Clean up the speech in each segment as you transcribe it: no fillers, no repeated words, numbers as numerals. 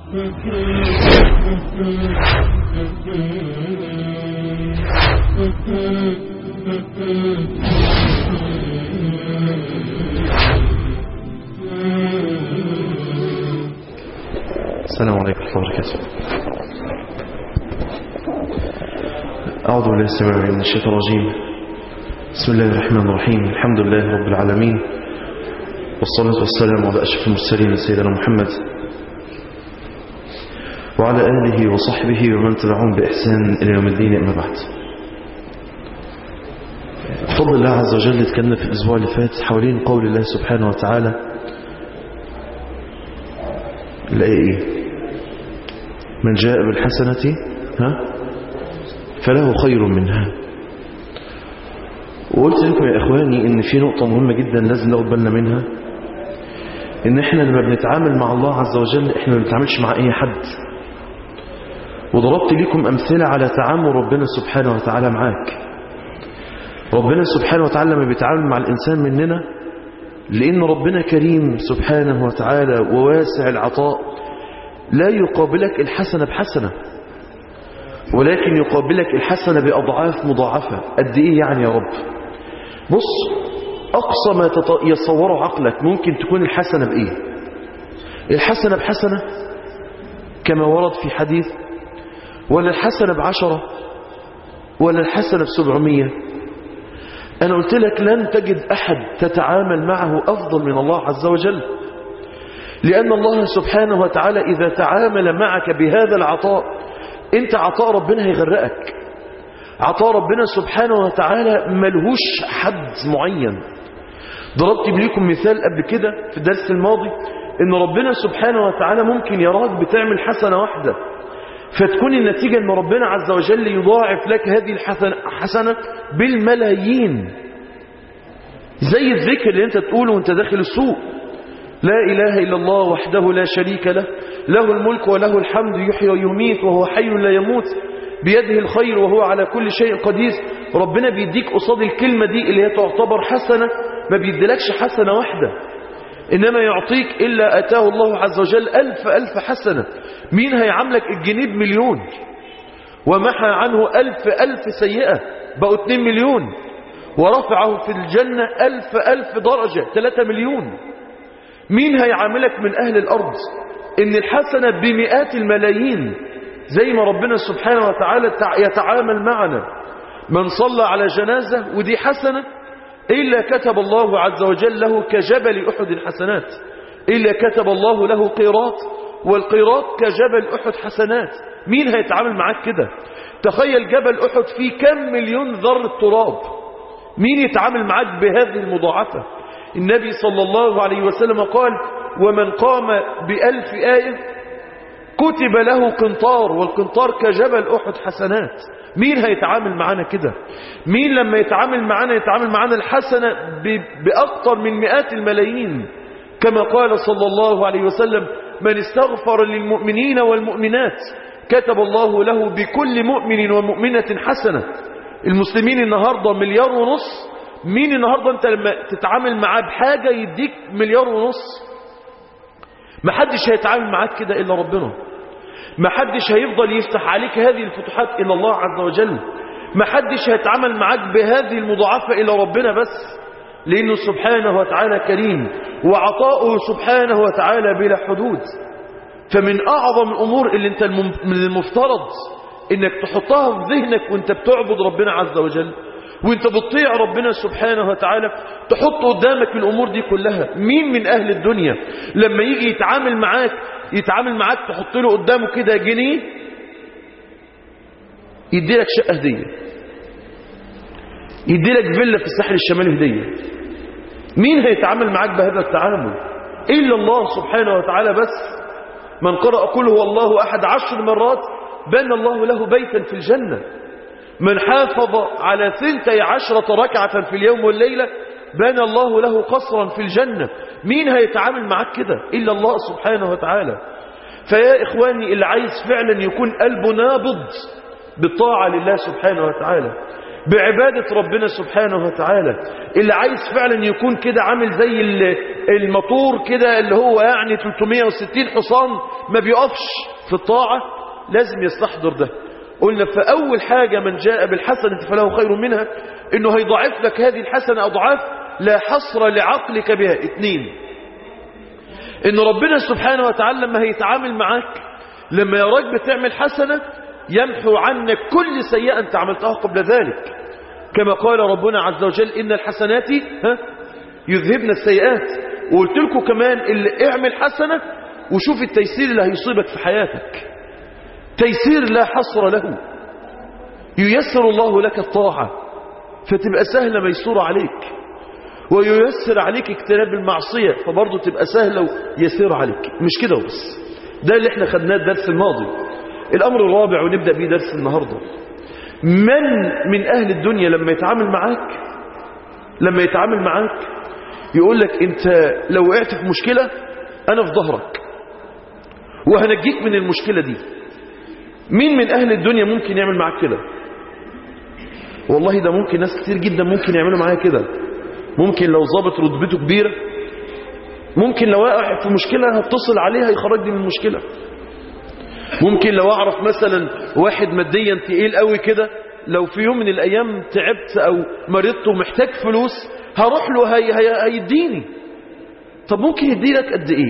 السلام عليكم ورحمة الله وبركاته. أعوذ بالله السميع العليم من الشيطان الرجيم. بسم الله الرحمن الرحيم. الحمد لله رب العالمين، والصلاة والسلام على أشرف المرسلين سيدنا محمد وعلى آله وصحبه ومن تبعهم بإحسان إلى يوم الدين، أما بعد. بفضل الله عز وجل اتكلمنا في الأسبوع اللي فات حوالين قول الله سبحانه وتعالى الآية من جاء بالحسنة فله خير منها. وقلت لكم يا إخواني إن في نقطة مهمة جدا لازم ناخد بالنا منها، إن إحنا لما بنتعامل مع الله عز وجل إحنا ما بنتعاملش مع أي حد. وضربت لكم أمثلة على تعامل ربنا سبحانه وتعالى معاك. ربنا سبحانه وتعالى لما بيتعامل مع الإنسان مننا، لأن ربنا كريم سبحانه وتعالى وواسع العطاء، لا يقابلك الحسنة بحسنة، ولكن يقابلك الحسنة بأضعاف مضاعفة. قد إيه يعني يا رب؟ بص، أقصى ما يتصوره عقلك ممكن تكون الحسنة بإيه؟ الحسنة بحسنة كما ورد في حديث، ولا الحسنة ب10، ولا الحسنة ب700. أنا قلت لك لن تجد أحد تتعامل معه أفضل من الله عز وجل، لأن الله سبحانه وتعالى إذا تعامل معك بهذا العطاء، أنت عطاء ربنا هيغرقك. عطاء ربنا سبحانه وتعالى ملهوش حد معين. ضربت لكم مثال قبل كده في الدرس الماضي، إن ربنا سبحانه وتعالى ممكن يراك بتعمل حسنة واحدة، فتكون النتيجة أن ربنا عز وجل يضاعف لك هذه الحسنة بالملايين. زي الذكر اللي أنت تقوله وأنت داخل السوق، لا إله إلا الله وحده لا شريك له، له الملك وله الحمد، يحيي ويميت وهو حي لا يموت، بيده الخير وهو على كل شيء قدير. ربنا بيديك قصاد الكلمة دي اللي هي تعتبر حسنة، ما بيديلكش حسنة واحدة، إنما يعطيك إلا أتاه الله عز وجل ألف حسنة. مين هيعملك الجنيه ب1,000,000 ومحى عنه ألف سيئة بقوا 2,000,000، ورفعه في الجنة ألف درجة 3,000,000. مين هيعاملك من أهل الأرض إن الحسنة بمئات الملايين، زي ما ربنا سبحانه وتعالى يتعامل معنا؟ من صلى على جنازة ودي حسنة، إلا كتب الله عز وجل له كجبل أحد حسنات، إلا كتب الله له قيراط، والقيراط كجبل أحد حسنات. مين هيتعامل معاك كده؟ تخيل جبل أحد فيه كم مليون ذرة تراب، مين يتعامل معاك بهذه المضاعفة؟ النبي صلى الله عليه وسلم قال: ومن قام ب1000 آية كتب له قنطار، والقنطار كجبل أحد حسنات. مين هيتعامل معنا كده؟ مين لما يتعامل معنا الحسنة بأكثر من مئات الملايين؟ كما قال صلى الله عليه وسلم: من استغفر للمؤمنين والمؤمنات كتب الله له بكل مؤمن ومؤمنة حسنة. المسلمين النهاردة 1.5 مليار. مين النهاردة انت لما تتعامل معاه بحاجة يديك 1.5 مليار؟ محدش هيتعامل معاك كده إلا ربنا. محدش هيفضل يفتح عليك هذه الفتوحات إلا الله عز وجل. محدش هيتعامل معاك بهذه المضاعفة إلا ربنا بس، لأنه سبحانه وتعالى كريم، وعطاؤه سبحانه وتعالى بلا حدود. فمن أعظم الأمور اللي انت من المفترض انك تحطها في ذهنك وانت بتعبد ربنا عز وجل، وانت بتطيع ربنا سبحانه وتعالى، تحط قدامك الأمور دي كلها. مين من أهل الدنيا لما يجي يتعامل معاك تحط له قدامه كده جنيه يدي لك شقة هدية، يدي لك فيلا في الساحل الشمالي هدية؟ مين هيتعامل معاك بهذا التعامل إلا الله سبحانه وتعالى بس. من قرأ قل هو الله أحد 10 مرات بنى الله له بيتا في الجنة. من حافظ على 12 ركعة في اليوم والليلة بنى الله له قصرا في الجنة. مين هيتعامل معك كده إلا الله سبحانه وتعالى. فيا إخواني، اللي عايز فعلا يكون قلبه نابض بالطاعة لله سبحانه وتعالى، بعبادة ربنا سبحانه وتعالى. اللي عايز فعلا يكون كده عامل زي الموتور كده اللي هو يعني 360 حصان ما بيقفش في الطاعة، لازم يستحضر ده. قلنا فأول حاجة من جاء بالحسنة فله خير منها، إنه هيضاعف لك هذه الحسنة أضعاف لا حصر لعقلك بها. 2، إن ربنا سبحانه وتعالى لما هيتعامل معاك، لما يراك بتعمل حسنة يمحو عنك كل سيئة أنت عملتها قبل ذلك، كما قال ربنا عز وجل إن الحسنات يذهبن السيئات. وقلت لكم كمان اللي اعمل حسنة وشوف التيسير اللي هيصيبك في حياتك، تيسير لا حصر له. ييسر الله لك الطاعة فتبقى سهلة ميسورة عليك، وييسر عليك اجتناب المعصية فبرضه تبقى سهلة ويسير عليك. مش كده بس، ده اللي احنا خدناه الدرس الماضي. الأمر الرابع ونبدأ بيه درس النهاردة، من أهل الدنيا لما يتعامل معاك يقول لك انت لو وقعت في مشكلة أنا في ظهرك وهنجيك من المشكلة دي. مين من أهل الدنيا ممكن يعمل معاك كده؟ والله ده ممكن ناس كتير جدا ممكن يعملوا معايا كده. ممكن لو ضابط رتبته كبيرة، ممكن لو واقع في مشكلة هتصل عليها يخرجني من المشكلة. ممكن لو أعرف مثلا واحد ماديا تقيل قوي كده، لو في يوم من الأيام تعبت أو مرضت ومحتاج فلوس هروح له هيديني. طب ممكن يديلك قد إيه؟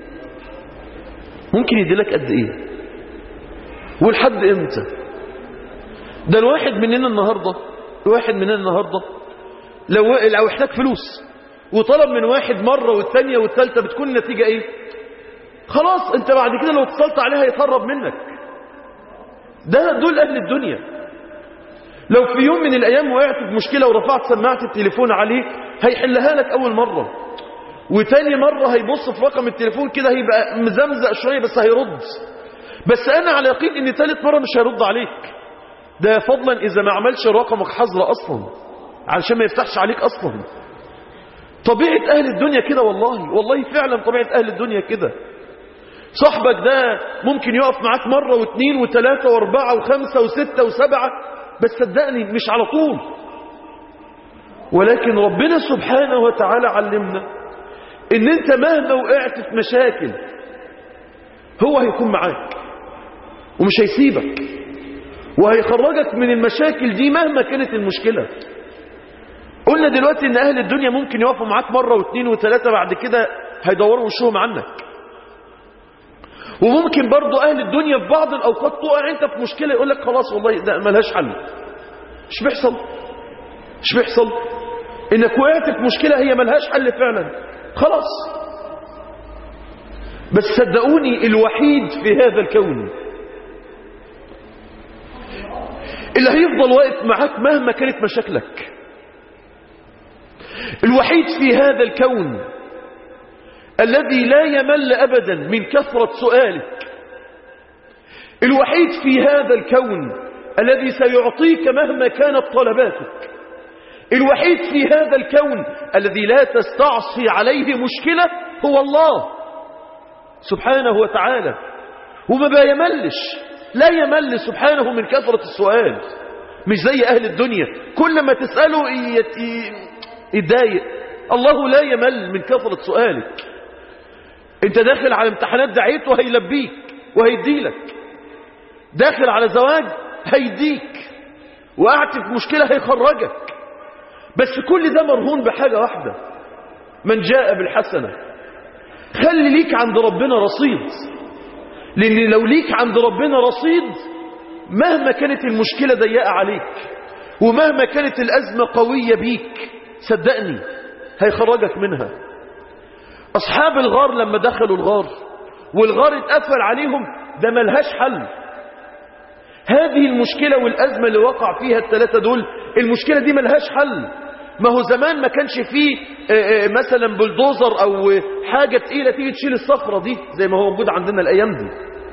ممكن يديلك قد إيه؟ والحد إمتى؟ ده الواحد مننا النهاردة لو احتاج فلوس وطلب من واحد مرة والثانية والثالثة، بتكون النتيجة ايه؟ خلاص انت بعد كده لو اتصلت عليها يتهرب منك. دول اهل الدنيا. لو في يوم من الايام وقعت في مشكلة ورفعت سماعة التليفون عليه هيحلها لك اول مرة، وتاني مرة هيبص في رقم التليفون كده هيبقى مزمزق شوية بس هيرد. بس انا على يقين ان تالت مرة مش هيرد عليك، ده فضلا اذا ما عملش رقمك حظر اصلا علشان ما يفتحش عليك اصلا. طبيعة اهل الدنيا كده، والله فعلا طبيعة اهل الدنيا كده. صاحبك ده ممكن يقف معاك مرة واثنين وثلاثة واربعة وخمسة وستة وسبعة، بس صدقني مش على طول. ولكن ربنا سبحانه وتعالى علمنا ان انت مهما وقعت في مشاكل هو هيكون معاك ومش هيسيبك، وهيخرجك من المشاكل دي مهما كانت المشكلة. قلنا دلوقتي ان اهل الدنيا ممكن يقفوا معاك مرة واثنين وثلاثة، بعد كده هيدوروا وشهم عنك. وممكن برضو اهل الدنيا في بعض الاوقات تقع انت في مشكلة يقول لك خلاص والله ده ملهاش حل. مش بيحصل انك وقعت في مشكلة هي ملهاش حل فعلا، خلاص. بس صدقوني الوحيد في هذا الكون اللي هيفضل واقف معاك مهما كانت مشاكلك، الوحيد في هذا الكون الذي لا يمل أبدا من كثرة سؤالك، الوحيد في هذا الكون الذي سيعطيك مهما كانت طلباتك، الوحيد في هذا الكون الذي لا تستعصي عليه مشكلة هو الله سبحانه وتعالى. وما بيملش، لا يمل سبحانه من كثرة السؤال. مش زي أهل الدنيا كل ما تسأله يتضايق. الله لا يمل من كثرة سؤالك. انت داخل على امتحانات دعيته هيلبيك وهيديلك، داخل على زواج هيديك، وقعت في مشكلة هيخرجك. بس كل ده مرهون بحاجة واحدة، من جاء بالحسنة. خلي ليك عند ربنا رصيد، لأن لو ليك عند ربنا رصيد مهما كانت المشكلة ضيقة عليك ومهما كانت الأزمة قوية بيك صدقني هيخرجك منها. أصحاب الغار لما دخلوا الغار والغار اتقفل عليهم ده ملهاش حل. هذه المشكلة والأزمة اللي وقع فيها الثلاثة دول، المشكلة دي ملهاش حل. ما هو زمان ما كانش فيه مثلا بلدوزر أو حاجة تقيلة تيجي تشيل الصخرة دي زي ما هو موجود عندنا الأيام دي.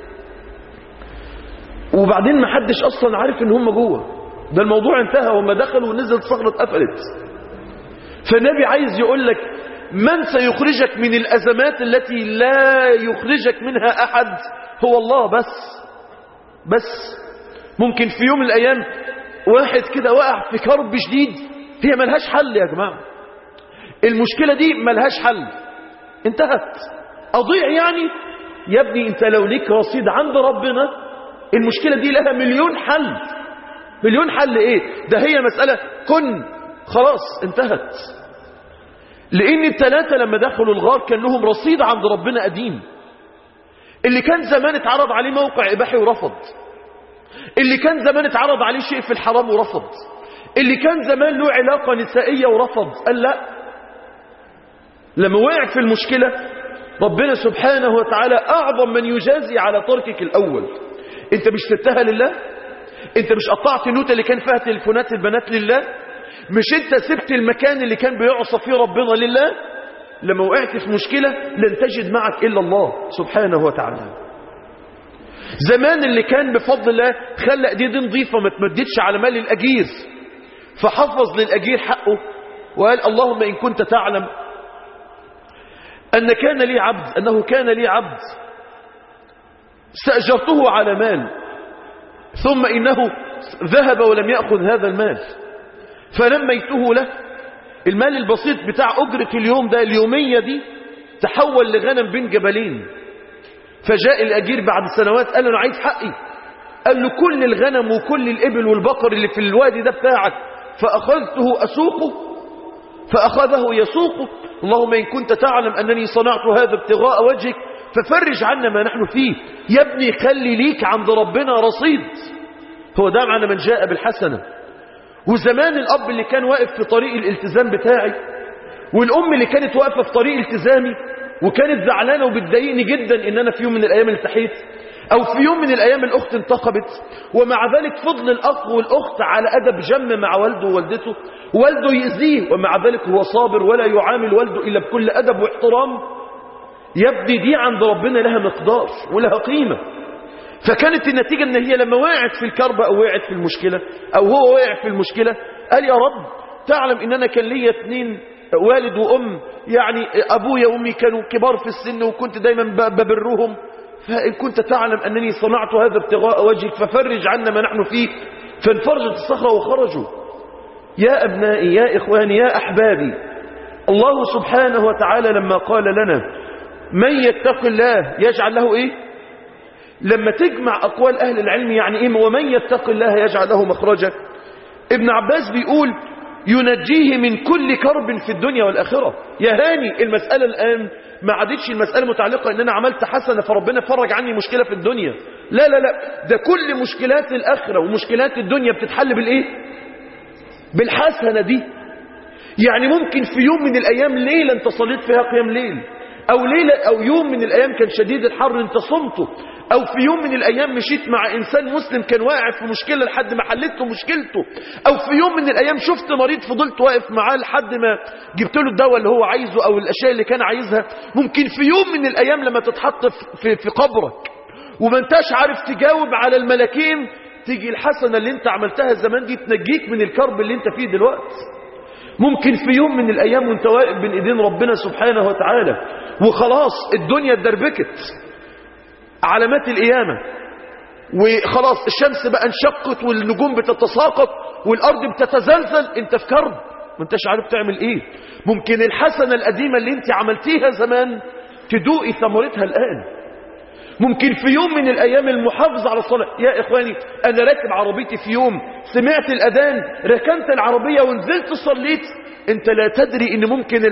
وبعدين ما حدش أصلا عارف إن هم جوه، ده الموضوع انتهى وما دخلوا ونزلت الصخرة اتقفلت. فالنبي عايز يقول لك من سيخرجك من الأزمات التي لا يخرجك منها أحد هو الله بس. ممكن في يوم من الأيام واحد كده وقع في كرب شديد، هي ملهاش حل يا جماعة. المشكلة دي ملهاش حل، انتهت. أضيع يعني؟ يا ابني انت لو ليك رصيد عند ربنا المشكلة دي لها مليون حل. مليون حل ايه ده؟ هي مسألة كن خلاص انتهت. لان الثلاثة لما دخلوا الغار كان لهم رصيد عند ربنا قديم. اللي كان زمان اتعرض عليه موقع اباحي ورفض، اللي كان زمان اتعرض عليه شيء في الحرام ورفض، اللي كان زمان له علاقة نسائية ورفض، قال لا. لما وقع في المشكلة ربنا سبحانه وتعالى أعظم من يجازي على تركك الأول. انت مش سبتها لله؟ انت مش قطعت النوتة اللي كان فيها تليفونات البنات لله؟ مش انت سبت المكان اللي كان بيعصى فيه ربنا لله؟ لما وقعت في مشكلة لن تجد معك إلا الله سبحانه وتعالى. زمان اللي كان بفضل الله خلى ايديه نظيفة ما تمددش على مال الأجير، فحفظ للأجير حقه وقال اللهم إن كنت تعلم أنه كان لي عبد استأجرته على مال ثم إنه ذهب ولم يأخذ هذا المال فنميته له. المال البسيط بتاع أجرة اليوم ده اليومية دي تحول لغنم بين جبلين. فجاء الأجير بعد سنوات قال له أنا عايز حقي. قال له كل الغنم وكل الإبل والبقر اللي في الوادي ده بتاعك. فأخذته أسوقه، فأخذه يسوقه. اللهم إن كنت تعلم أنني صنعت هذا ابتغاء وجهك ففرج عنا ما نحن فيه. يا ابني خلي ليك عند ربنا رصيد. هو ده معنى من جاء بالحسنة. وزمان الأب اللي كان واقف في طريق الالتزام بتاعي والأم اللي كانت واقفة في طريق التزامي وكانت زعلانة وبتضايقني جدا إن أنا في يوم من الأيام التحيت أو في يوم من الأيام الأخت انتقبت، ومع ذلك فضل الأخ والأخت على أدب جم مع والده ووالدته، والده يأذيه ومع ذلك هو صابر ولا يعامل والده إلا بكل أدب واحترام. يبدي دي عند ربنا لها مقدار ولها قيمة. فكانت النتيجة ان هي لما وقعت في الكربة او وقعت في المشكلة او هو وقع في المشكلة قال يا رب تعلم ان انا كان ليا 2 والد وام، يعني ابويا وامي كانوا كبار في السن وكنت دايما ببرهم، فان كنت تعلم انني صنعت هذا ابتغاء وجهك ففرج عنا ما نحن فيه. فانفرجت الصخرة وخرجوا. يا ابنائي يا اخواني يا احبابي، الله سبحانه وتعالى لما قال لنا من يتق الله يجعل له ايه؟ لما تجمع أقوال أهل العلم يعني إيه ومن يتق الله يجعل له مخرجا، ابن عباس بيقول ينجيه من كل كرب في الدنيا والآخرة. يا هاني المسألة الآن ما عادتش المسألة متعلقة إن أنا عملت حسنة فربنا فرج عني مشكلة في الدنيا. لا لا لا، ده كل مشكلات الآخرة ومشكلات الدنيا بتتحل بالإيه؟ بالحسنة دي. يعني ممكن في يوم من الأيام ليلة أنت صليت فيها قيام ليل، أو ليلة أو يوم من الأيام كان شديد الحر أنت صمته، أو في يوم من الأيام مشيت مع إنسان مسلم كان واقع في مشكلة لحد ما حلته مشكلته، أو في يوم من الأيام شفت مريض فضلت واقف معاه لحد ما جبت له الدواء اللي هو عايزه أو الأشياء اللي كان عايزها. ممكن في يوم من الأيام لما تتحط في قبرك وما انتاش عارف تجاوب على الملكين تيجي الحسنة اللي انت عملتها زمان دي تنجيك من الكرب اللي انت فيه دلوقتي. ممكن في يوم من الأيام وانت واقف بين ايدين ربنا سبحانه وتعالى وخلاص الدنيا اتدربكت، علامات القيامة وخلاص الشمس بقى انشقت والنجوم بتتساقط والأرض بتتزلزل، انت في كرب ما انتش عارف تعمل ايه. ممكن الحسنة القديمة اللي انت عملتيها زمان تدوقي ثمرتها الآن. ممكن في يوم من الأيام المحافظة على الصلاة. يا إخواني أنا راكب عربيتي في يوم سمعت الأذان ركنت العربية ونزلت صليت، أنت لا تدري إن ممكن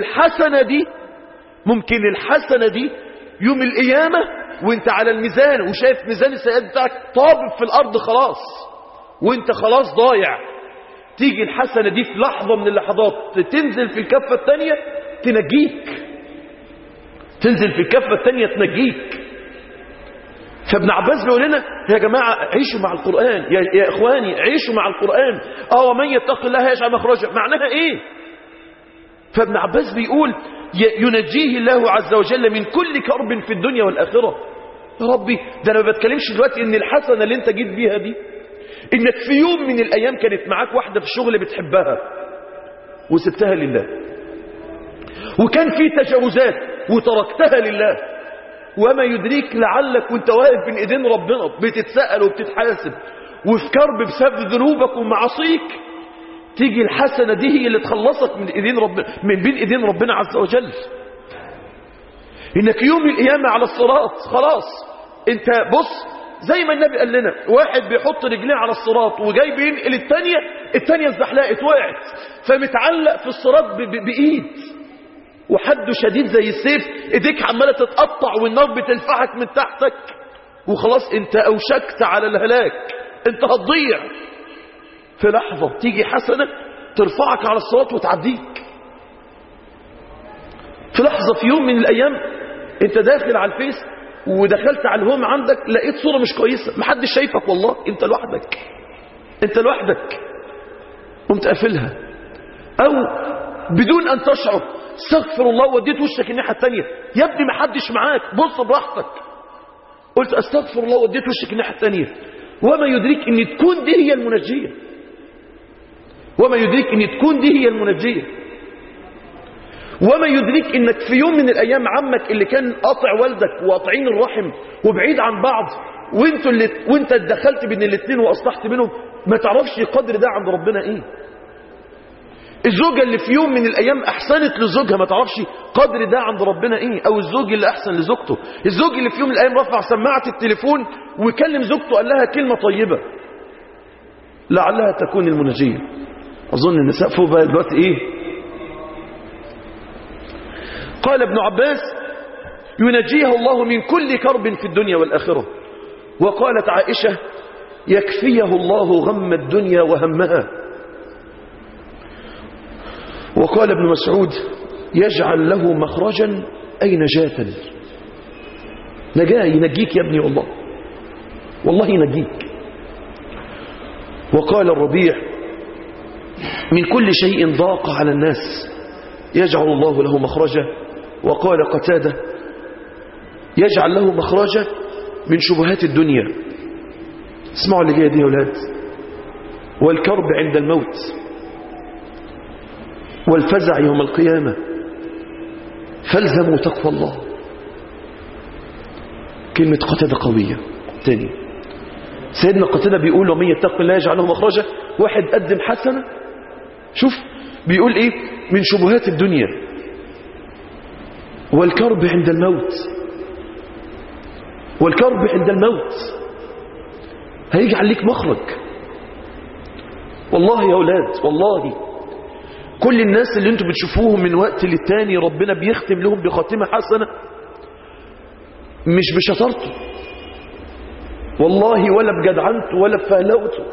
الحسنة دي يوم القيامة وانت على الميزان وشايف ميزان السيئات بتاعك طابب في الأرض خلاص وانت خلاص ضايع، تيجي الحسنة دي في لحظة من اللحظات تنزل في الكفة الثانية تنجيك، تنزل في الكفة الثانية تنجيك. فابن عباس بيقول لنا يا جماعة عيشوا مع القرآن، يا إخواني عيشوا مع القرآن. ومن يتق الله يجعل مخرجا، معناها إيه؟ فابن عباس بيقول ينجيه الله عز وجل من كل كرب في الدنيا والآخرة. يا ربي ده أنا ما بتكلمش دلوقتي إن الحسنة اللي أنت جيت بيها دي إنك في يوم من الأيام كانت معاك واحدة في الشغل بتحبها وسبتها لله، وكان في تجاوزات وتركتها لله، وما يدريك لعلك وانت واقف بين ايدين ربنا بتتسأل وبتتحاسب وفي كرب بسبب ذنوبك ومعاصيك، تيجي الحسنة دي هي اللي تخلصك من ايدين ربنا، من بين ايدين ربنا عز وجل. انك يوم القيامة على الصراط خلاص انت بص، زي ما النبي قال لنا، واحد بيحط رجليه على الصراط وجاي بينقل التانية اتزحلقت وقعت، فمتعلق في الصراط بإيد، وحده شديد زي السيف، ايديك عمالة تتقطع والنار بتلفحك من تحتك، وخلاص انت اوشكت على الهلاك، انت هتضيع. في لحظة تيجي حسنة ترفعك على الصراط وتعديك. في لحظة، في يوم من الأيام انت داخل على الفيس ودخلت على الهوم عندك، لقيت صورة مش كويسة، محدش شايفك والله، انت لوحدك قمت قافلها، او بدون ان تشعر استغفر الله وديت وشك الناحية التانية، يا ابني محدش معاك بص براحتك، قلت استغفر الله وديت وشك الناحية التانية، وما يدريك ان تكون دي هي المنجية، وما يدريك انك في يوم من الايام عمك اللي كان قاطع والدك وقاطعين الرحم وبعيد عن بعض، وانت اتدخلت بين الاثنين واصلحت بينهم، ما تعرفش قدر ده عند ربنا ايه. الزوجة اللي في يوم من الايام احسنت لزوجها، ما تعرفش قدر ده عند ربنا ايه. او الزوج اللي احسن لزوجته، الزوج اللي في يوم من الايام رفع سماعة التليفون وكلم زوجته قال لها كلمة طيبة لعلها تكون المنجية. اظن النساء فوق بقى دلوقتي ايه. قال ابن عباس ينجيها الله من كل كرب في الدنيا والآخرة. وقالت عائشة يكفيه الله غم الدنيا وهمها. وقال ابن مسعود يجعل له مخرجا أي نجاة، نجاة ينجيك يا ابني، والله ينجيك. وقال الربيع من كل شيء ضاق على الناس يجعل الله له مخرجا. وقال قتادة يجعل له مخرجا من شبهات الدنيا. اسمعوا اللي جايه دي يا أولاد. والكرب عند الموت والفزع يوم القيامة فالزموا تقوى الله. كلمة قتادة قوية. تاني سيدنا قتادة بيقول ومن يتق الله يجعل له مخرجا. واحد قدم حسنة، شوف بيقول ايه، من شبهات الدنيا والكرب عند الموت. والكرب عند الموت هيجعل ليك مخرج. والله يا أولاد، والله كل الناس اللي انتوا بتشوفوهم من وقت للتاني ربنا بيختم لهم بخاتمة حسنة مش بشطارته والله، ولا بجدعنته ولا بفهلوته،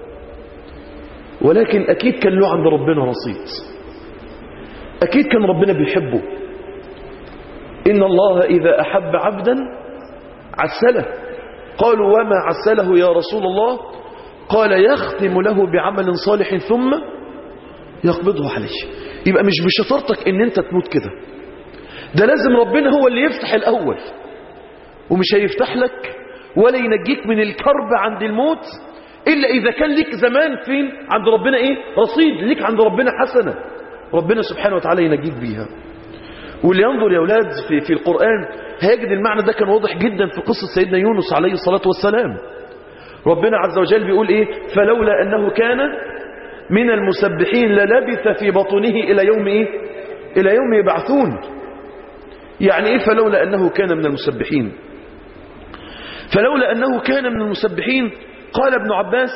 ولكن أكيد كان له عند ربنا رصيد، أكيد كان ربنا بيحبه. إن الله إذا أحب عبدا عسله. قالوا وما عسله يا رسول الله؟ قال يختم له بعمل صالح ثم يقبضه عليه. يبقى مش بشطارتك ان انت تموت كده، ده لازم ربنا هو اللي يفتح الأول، ومش هيفتح لك ولا ينجيك من الكرب عند الموت إلا إذا كان لك زمان فين عند ربنا إيه رصيد، لك عند ربنا حسنة ربنا سبحانه وتعالى ينجيك بيها. واللي ينظر يا أولاد في القرآن هيجد المعنى ده كان واضح جدا في قصة سيدنا يونس عليه الصلاة والسلام. ربنا عز وجل بيقول إيه فلولا أنه كان من المسبحين للبث في بطنه إلى يوم إيه إلى يوم يبعثون. يعني إيه فلولا أنه كان من المسبحين؟ فلولا أنه كان من المسبحين قال ابن عباس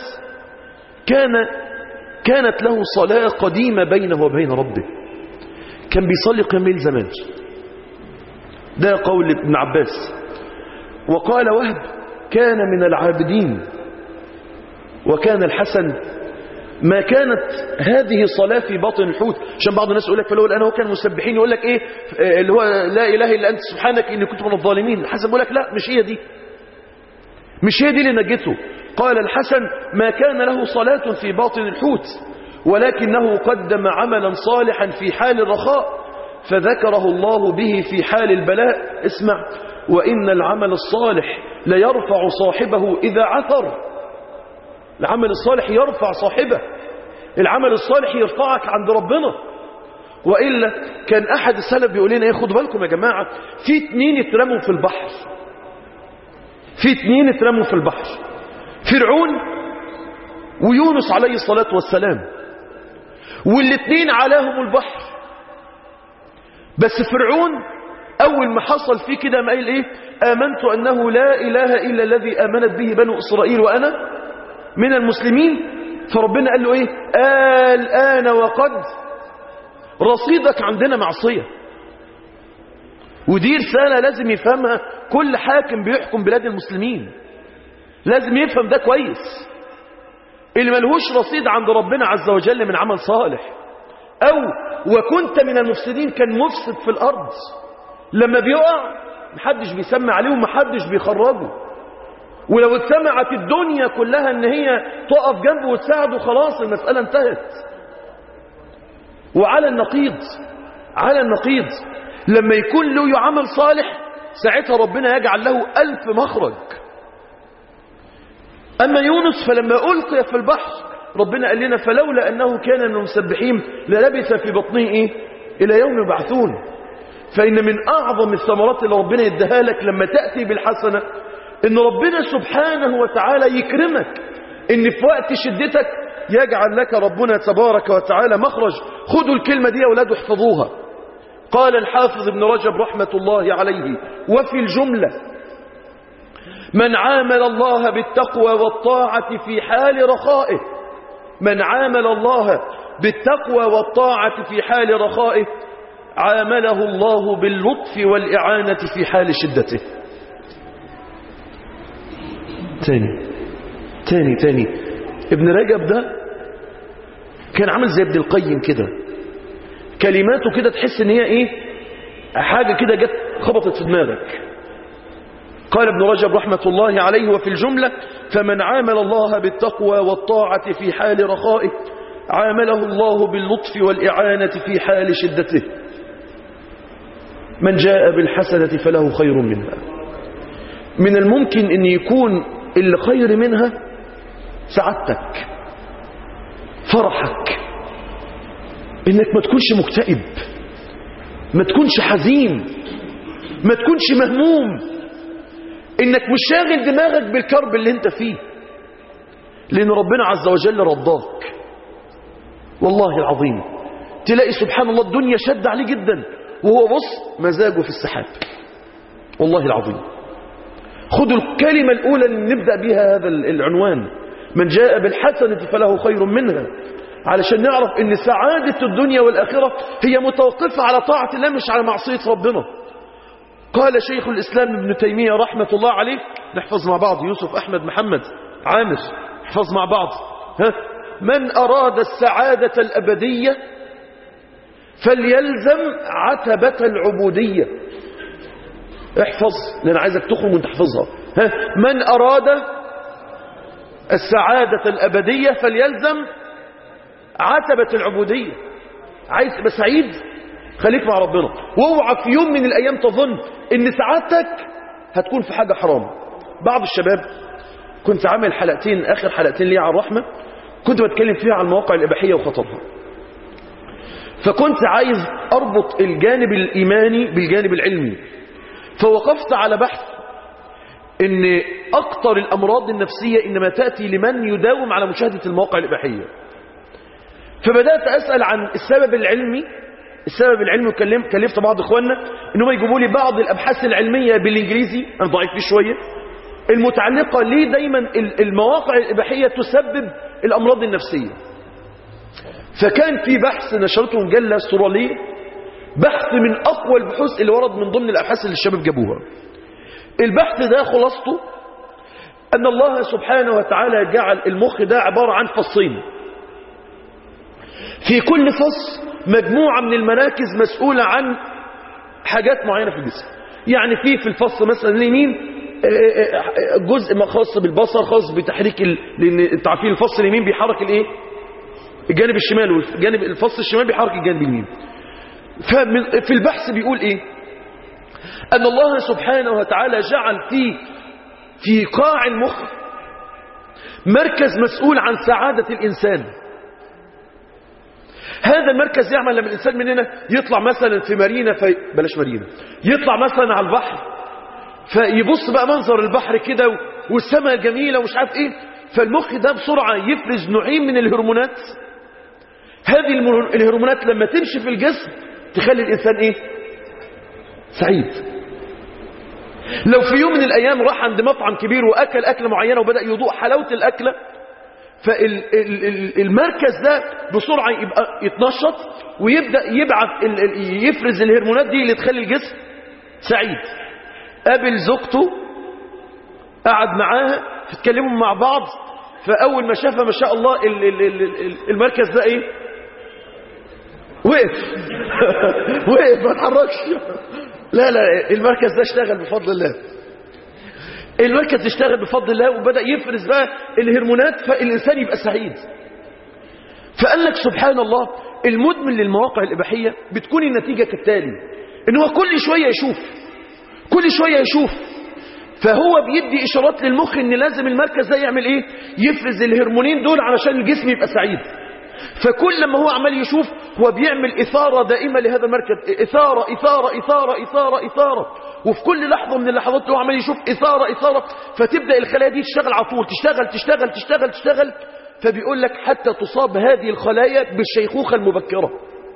كانت له صلاة قديمة بينه وبين ربه، كان بيصلي قيام زمان، ده قول ابن عباس. وقال وهب كان من العابدين. وكان الحسن ما كانت هذه صلاة في باطن الحوت، عشان بعض الناس يقول لك فلولا أنه كان مسبحين يقول لك إيه اللي هو لا إله إلا أنت سبحانك إني كنت من الظالمين. الحسن يقول لك لا، مش هي دي اللي نجته. قال الحسن ما كان له صلاة في باطن الحوت ولكنه قدم عملا صالحا في حال الرخاء فذكره الله به في حال البلاء. اسمع، وإن العمل الصالح ليرفع صاحبه إذا عثر. العمل الصالح يرفع صاحبه، العمل الصالح يرفعك عند ربنا. وإلا كان أحد السلف بيقول لنا خدوا بالكم يا جماعة، في 2 اترموا في البحر، فرعون ويونس عليه الصلاة والسلام، والاثنين علاهم البحر. بس فرعون أول ما حصل فيه كده ما قال إيه؟ آمنت أنه لا إله إلا الذي آمنت به بنو إسرائيل وأنا من المسلمين. فربنا قال له إيه؟ الآن وقد رصيدك عندنا معصية. ودي رسالة لازم يفهمها كل حاكم بيحكم بلاد المسلمين، لازم يفهم ده كويس. اللي ملهوش رصيد عند ربنا عز وجل من عمل صالح، أو وكنت من المفسدين، كان مفسد في الأرض، لما بيقع محدش بيسمع عليه ومحدش بيخرجه، ولو اتسمعت الدنيا كلها ان هي تقف جنبه وتساعده خلاص المسألة انتهت. وعلى النقيض، على النقيض لما يكون له عمل صالح ساعتها ربنا يجعل له 1000 مخرج. أما يونس فلما ألقي في البحر ربنا قال لنا فلولا أنه كان من المسبحين للبث في بطنه إيه؟ إلى يوم يبعثون. فإن من أعظم الثمرات اللي ربنا يديها لك لما تأتي بالحسنة إن ربنا سبحانه وتعالى يكرمك، إن في وقت شدتك يجعل لك ربنا تبارك وتعالى مخرج. خدوا الكلمة دي يا أولاد واحفظوها. قال الحافظ ابن رجب رحمة الله عليه: وفي الجملة من عامل الله بالتقوى والطاعة في حال رخائه، من عامل الله بالتقوى والطاعة في حال رخائه عامله الله باللطف والإعانة في حال شدته. تاني ابن رجب ده كان عامل زي ابن القيم كده، كلماته كده تحس ان هي ايه، حاجة كده جت خبطت في دماغك. قال ابن رجب رحمة الله عليه: وفي الجملة فمن عامل الله بالتقوى والطاعة في حال رخائه عامله الله باللطف والإعانة في حال شدته. من جاء بالحسنة فله خير منها. من الممكن ان يكون اللي خير منها سعادتك، فرحك، انك ما تكونش مكتئب، ما تكونش حزين، ما تكونش مهموم، انك مش شاغل دماغك بالكرب اللي انت فيه، لان ربنا عز وجل رضاك. والله العظيم تلاقي سبحان الله الدنيا شد عليه جدا وهو بص مزاجه في السحاب. والله العظيم. خدوا الكلمة الأولى اللي نبدأ بها هذا العنوان: من جاء بالحسنة فله خير منها، علشان نعرف ان سعادة الدنيا والآخرة هي متوقفة على طاعة الله مش على معصية ربنا. قال شيخ الإسلام ابن تيمية رحمة الله عليه، نحفظ مع بعض يوسف أحمد محمد عامر، نحفظ مع بعض. من أراد السعادة الأبدية فليلزم عتبة العبودية. احفظ لأن عايزك تخرج وانت تحفظها. من أراد السعادة الأبدية فليلزم عتبة العبودية. عايز تبقى سعيد خليك مع ربنا، واوعى في يوم من الأيام تظن ان سعادتك هتكون في حاجة حرام. بعض الشباب كنت عامل حلقتين، آخر حلقتين لي على الرحمة، كنت بتكلم فيها عن المواقع الإباحية وخطرها. فكنت عايز أربط الجانب الإيماني بالجانب العلمي، فوقفت على بحث ان أكتر الأمراض النفسية إنما تأتي لمن يداوم على مشاهدة المواقع الإباحية. فبدأت أسأل عن السبب العلمي. كلفت بعض إخواننا إنهم يجيبوا لي بعض الأبحاث العلمية بالإنجليزي، أنا ضعيف فيه شوية، المتعلقة ليه دايما المواقع الإباحية تسبب الأمراض النفسية. فكان في بحث نشرته مجلة استرالية، بحث من أقوى البحوث اللي ورد من ضمن الأبحاث اللي الشباب جابوها. البحث ده خلاصته أن الله سبحانه وتعالى جعل المخ ده عبارة عن فصين، في كل فص مجموعة من المراكز مسؤولة عن حاجات معينة في الجسم. يعني في الفص مثلا اليمين جزء خاص بالبصر، خاص بتحريك لأن انتوا عارفين الفص اليمين بيحرك الايه، الجانب الشمال، والجانب الفص الشمال بيحرك الجانب اليمين. ففي البحث بيقول ايه، أن الله سبحانه وتعالى جعل في قاع المخ مركز مسؤول عن سعادة الإنسان. هذا المركز يعمل لما الإنسان مننا يطلع مثلا في مارينا، بلاش مارينا، يطلع مثلا على البحر، فيبص بقى منظر البحر كده والسماء جميلة ومش عارف ايه، فالمخ ده بسرعة يفرز نوعين من الهرمونات. هذه الهرمونات لما تمشي في الجسم تخلي الإنسان إيه؟ سعيد. لو في يوم من الأيام راح عند مطعم كبير وأكل أكلة معينة وبدأ يضوء حلاوة الأكلة، فالمركز ده بسرعة يبقى يتنشط ويبدأ يبعث يفرز الهرمونات دي اللي تخلي الجسم سعيد. قابل زوجته، قعد معاها، تتكلموا مع بعض، فأول ما شافها ما شاء الله المركز ده إيه؟ وقف وقف ما اتحركش. لا المركز ده اشتغل بفضل الله. المركز اشتغل بفضل الله وبدأ يفرز بقى الهرمونات، فالإنسان يبقى سعيد. فقال لك سبحان الله المدمن للمواقع الإباحية بتكون النتيجة كالتالي، إن هو كل شوية يشوف، فهو بيدي إشارات للمخ إن لازم المركز ده يعمل إيه؟ يفرز الهرمونين دول علشان الجسم يبقى سعيد. فكل لما هو عمال يشوف هو بيعمل إثارة دائمة لهذا المركز، إثارة إثارة إثارة إثارة إثارة، وفي كل لحظة من اللحظات هو عمال يشوف إثارة إثارة، فتبدأ الخلايا دي تشتغل على طول، تشتغل. فبيقول لك حتى تصاب هذه الخلايا بالشيخوخة المبكرة.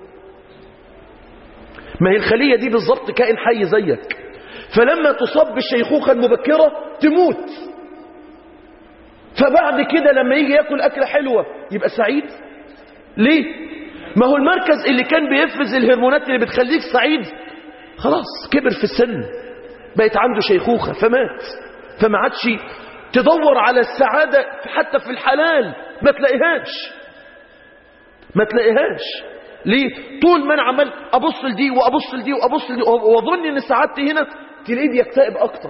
ما هي الخلية دي بالضبط كائن حي زيك، فلما تصاب بالشيخوخة المبكرة تموت. فبعد كده لما يجي يأكل أكلة حلوة يبقى سعيد. ليه؟ ما هو المركز اللي كان بيفرز الهرمونات اللي بتخليك سعيد خلاص كبر في السن، بقت عنده شيخوخة فمات. فما عادش تدور على السعادة حتى في الحلال ما تلاقيهاش. ليه؟ طول ما انا عمال ابص لدي واظن ان سعادتي هنا، تلاقيه بيكتئب اكتر.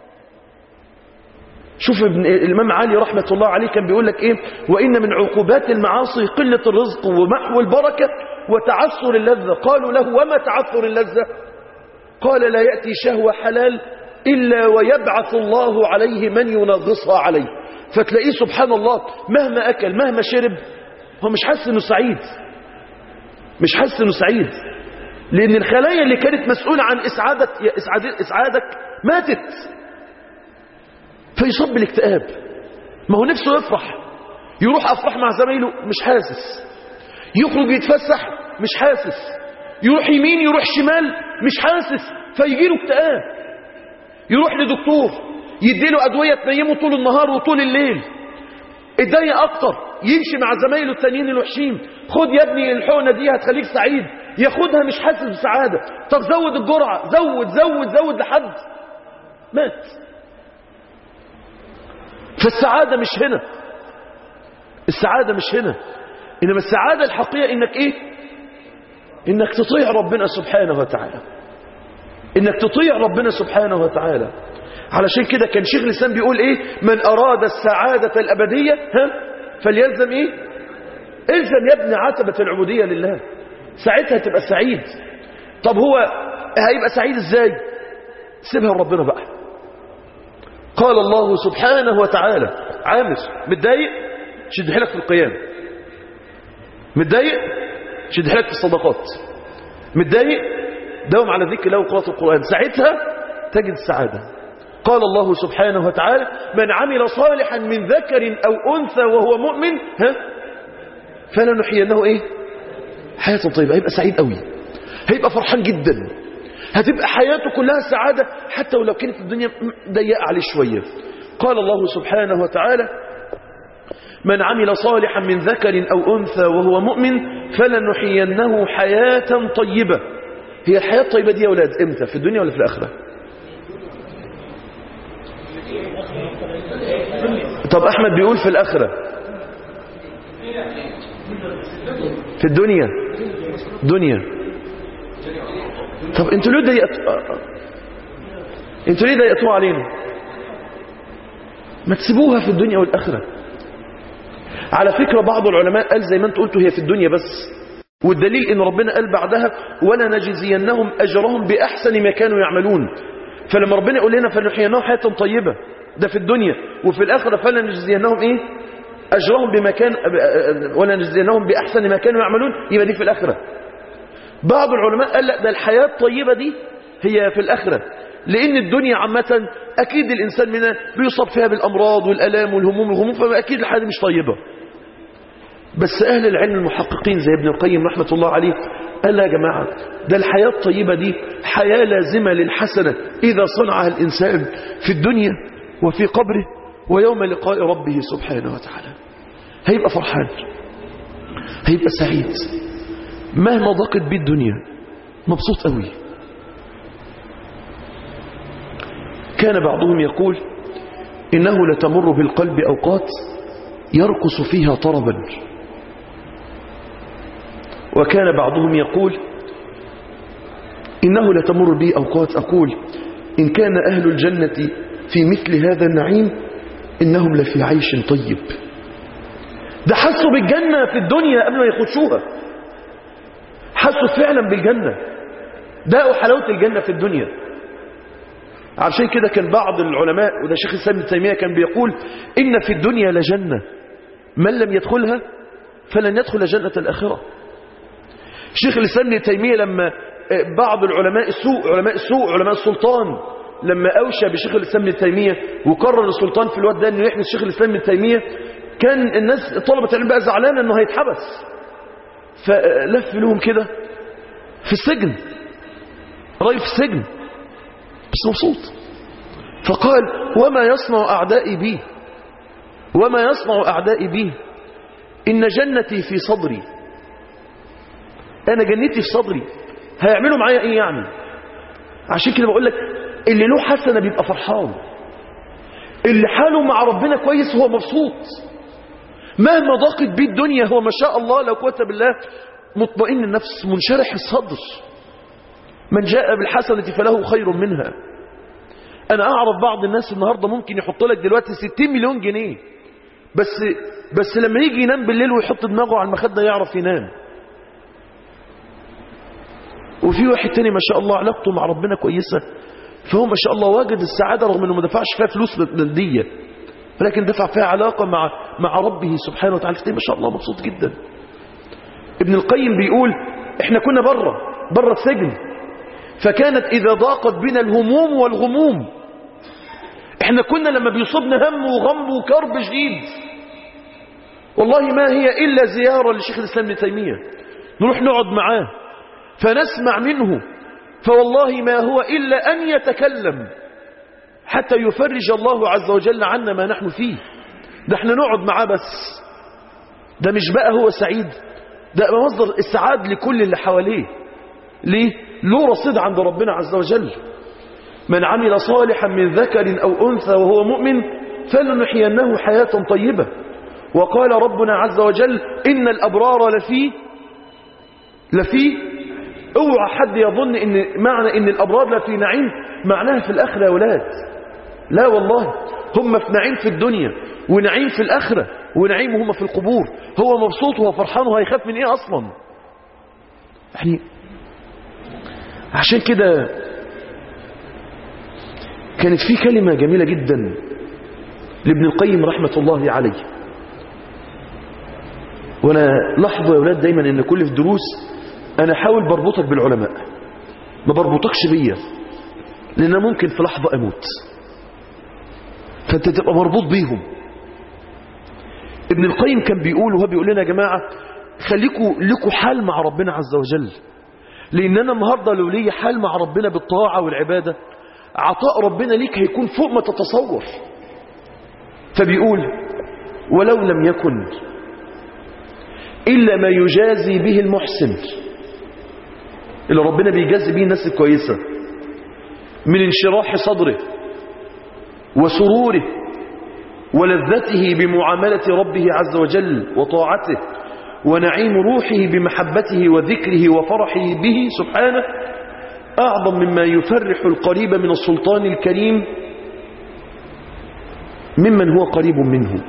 شوف الامام علي رحمة الله عليه كان بيقول لك ايه؟ وان من عقوبات المعاصي قلة الرزق ومحو البركة وتعثر اللذة. قالوا له وما تعثر اللذة؟ قال لا يأتي شهوة حلال إلا ويبعث الله عليه من ينغصها عليه. فتلاقيه سبحان الله مهما أكل مهما شرب هو مش حاسس إنه سعيد، لأن الخلايا اللي كانت مسؤولة عن إسعادك ماتت. فيصاب بالاكتئاب. ما هو نفسه يفرح، يروح أفرح مع زمايله مش حاسس، يخرج يتفسح مش حاسس، يروح يمين يروح شمال مش حاسس، فيجيله اكتئاب. يروح لدكتور يديله أدوية تنيمه طول النهار وطول الليل، اتضايق أكتر، يمشي مع زمايله التانيين الوحشين، خد يا ابني الحقنة دي هتخليك سعيد، ياخدها مش حاسس بسعادة. طب زود الجرعة، زود لحد مات. فالسعادة مش هنا، إنما السعادة الحقيقية إنك إيه؟ إنك تطيع ربنا سبحانه وتعالى. علشان كده كان شيخ الإسلام بيقول إيه؟ من أراد السعادة الأبدية فليلزم إيه؟ الزم يا ابن عتبة العبودية لله، ساعتها تبقى سعيد. طب هو هيبقى سعيد إزاي؟ سيبها لربنا بقى. قال الله سبحانه وتعالى عامر متضايق شد حيلك في القيام، متضايق شد حيلك في الصدقات، متضايق داوم على ذكر الله وقراءة القرآن، ساعتها تجد السعادة. قال الله سبحانه وتعالى من عمل صالحا من ذكر أو أنثى وهو مؤمن فلنحيينه إيه؟ حياة طيبة. هيبقى سعيد قوي، هيبقى فرحان جدا، هتبقى حياته كلها سعادة حتى ولو كانت الدنيا ضيقة عليه شوية. قال الله سبحانه وتعالى من عمل صالحا من ذكر أو أنثى وهو مؤمن فلنحيينه حياة طيبة. هي الحياة الطيبة دي يا أولاد إمتى؟ في الدنيا ولا في الآخرة؟ طب أحمد بيقول في الآخرة. في الدنيا طب انتوا ليه ضيقتوا علينا؟ ما تسيبوها في الدنيا والآخرة. على فكرة بعض العلماء قال زي ما انت قلتوا هي في الدنيا بس، والدليل ان ربنا قال بعدها ولا نجزينهم أجرهم بأحسن ما كانوا يعملون. فلما ربنا يقول لنا فنحيينهم حياة طيبة ده في الدنيا، وفي الآخرة فلا نجزينهم ايه؟ أجرهم ولا نجزينهم بأحسن ما كانوا يعملون، يبقى دي في الآخرة. بعض العلماء قال لا ده الحياة الطيبة دي هي في الآخرة، لأن الدنيا عامة أكيد الإنسان منها بيصاب فيها بالأمراض والألام والهموم فأكيد الحياة مش طيبة. بس أهل العلم المحققين زي ابن القيم رحمة الله عليه قال لا يا جماعة، ده الحياة الطيبة دي حياة لازمة للحسنة إذا صنعها الإنسان في الدنيا وفي قبره ويوم لقاء ربه سبحانه وتعالى. هيبقى فرحان، هيبقى سعيد، مهما ضاقت بيه الدنيا مبسوط قوي. كان بعضهم يقول إنه لتمر بالقلب أوقات يرقص فيها طربا، وكان بعضهم يقول إنه لتمر بي أوقات أقول إن كان أهل الجنة في مثل هذا النعيم إنهم لفي عيش طيب. ده حسوا بالجنة في الدنيا قبل ما يخشوها، حسوا فعلا بالجنة، داقوا حلاوة الجنة في الدنيا. عشان كده كان بعض العلماء، وده شيخ الإسلام ابن تيمية كان بيقول إن في الدنيا لجنة من لم يدخلها فلن يدخل جنة الآخرة. شيخ الإسلام ابن تيمية لما بعض علماء علماء السلطان لما أوشى بشيخ الإسلام ابن تيمية وقرر السلطان في الوقت ده أنه يحبس شيخ الإسلام ابن تيمية، كان الناس طلبة العلم بقى زعلانة أنه هيتحبس، فلف لهم كده في السجن، راي في السجن بس مبسوط. فقال وما يصنع أعدائي بي، وما يصنع أعدائي بي، إن جنتي في صدري، أنا جنتي في صدري، هيعملوا معايا إيه يعني؟ عشان كده بقول لك اللي له حسنة بيبقى فرحان، اللي حاله مع ربنا كويس هو مبسوط، مهما ضاقت بيه الدنيا هو ما شاء الله لا قوة بالله مطمئن النفس منشرح الصدر. من جاء بالحسنة فله خير منها. أنا أعرف بعض الناس النهاردة ممكن يحط لك دلوقتي 60 مليون جنيه بس لما يجي ينام بالليل ويحط دماغه على المخدة يعرف ينام. وفي واحد تاني ما شاء الله علاقته مع ربنا كويسة، فهو ما شاء الله واجد السعادة رغم أنه ما دفعش فيها فلوس مادية، ولكن دفع فيها علاقة مع ربه سبحانه وتعالى، ما شاء الله مبسوط جدا. ابن القيم بيقول احنا كنا بره السجن، فكانت إذا ضاقت بنا الهموم والغموم، احنا كنا لما بيصيبنا هم وغم وكرب شديد والله ما هي إلا زيارة لشيخ الإسلام ابن تيمية، نروح نقعد معاه فنسمع منه، فوالله ما هو إلا أن يتكلم حتى يفرج الله عز وجل عنا ما نحن فيه. ده احنا نقعد معاه بس، ده مش بقى هو سعيد، ده مصدر السعاد لكل اللي حواليه. ليه؟ له رصيد عند ربنا عز وجل. من عمل صالحا من ذكر أو أنثى وهو مؤمن فلنحيينه حياة طيبة. وقال ربنا عز وجل إن الأبرار لفي اوعى حد يظن ان معنى ان الابرار لفي نعيم معناها في الاخره يا ولاد، لا والله، هم في نعيم في الدنيا ونعيم في الاخره ونعيم هم في القبور. هو مبسوط وهو فرحان وهيخاف من ايه اصلا؟ يعني عشان كده كانت في كلمه جميله جدا لابن القيم رحمه الله عليه، وانا لاحظوا يا ولاد دايما ان كل في الدروس أنا حاول بربطك بالعلماء، ما بربطكش بيا، لأن ممكن في لحظة أموت، فأنت تبقى مربوط بيهم. ابن القيم كان بيقول، وهو بيقول لنا يا جماعة لكوا حال مع ربنا عز وجل، لأن أنا النهاردة لو لي حال مع ربنا بالطاعة والعبادة عطاء ربنا ليك هيكون فوق ما تتصور. فبيقول ولو لم يكن إلا ما يجازي به المحسن، اللي ربنا بيجازي به الناس الكويسة، من انشراح صدره وسروره ولذته بمعاملة ربه عز وجل وطاعته ونعيم روحه بمحبته وذكره وفرحه به سبحانه، أعظم مما يفرح القريب من السلطان الكريم ممن هو قريب منه.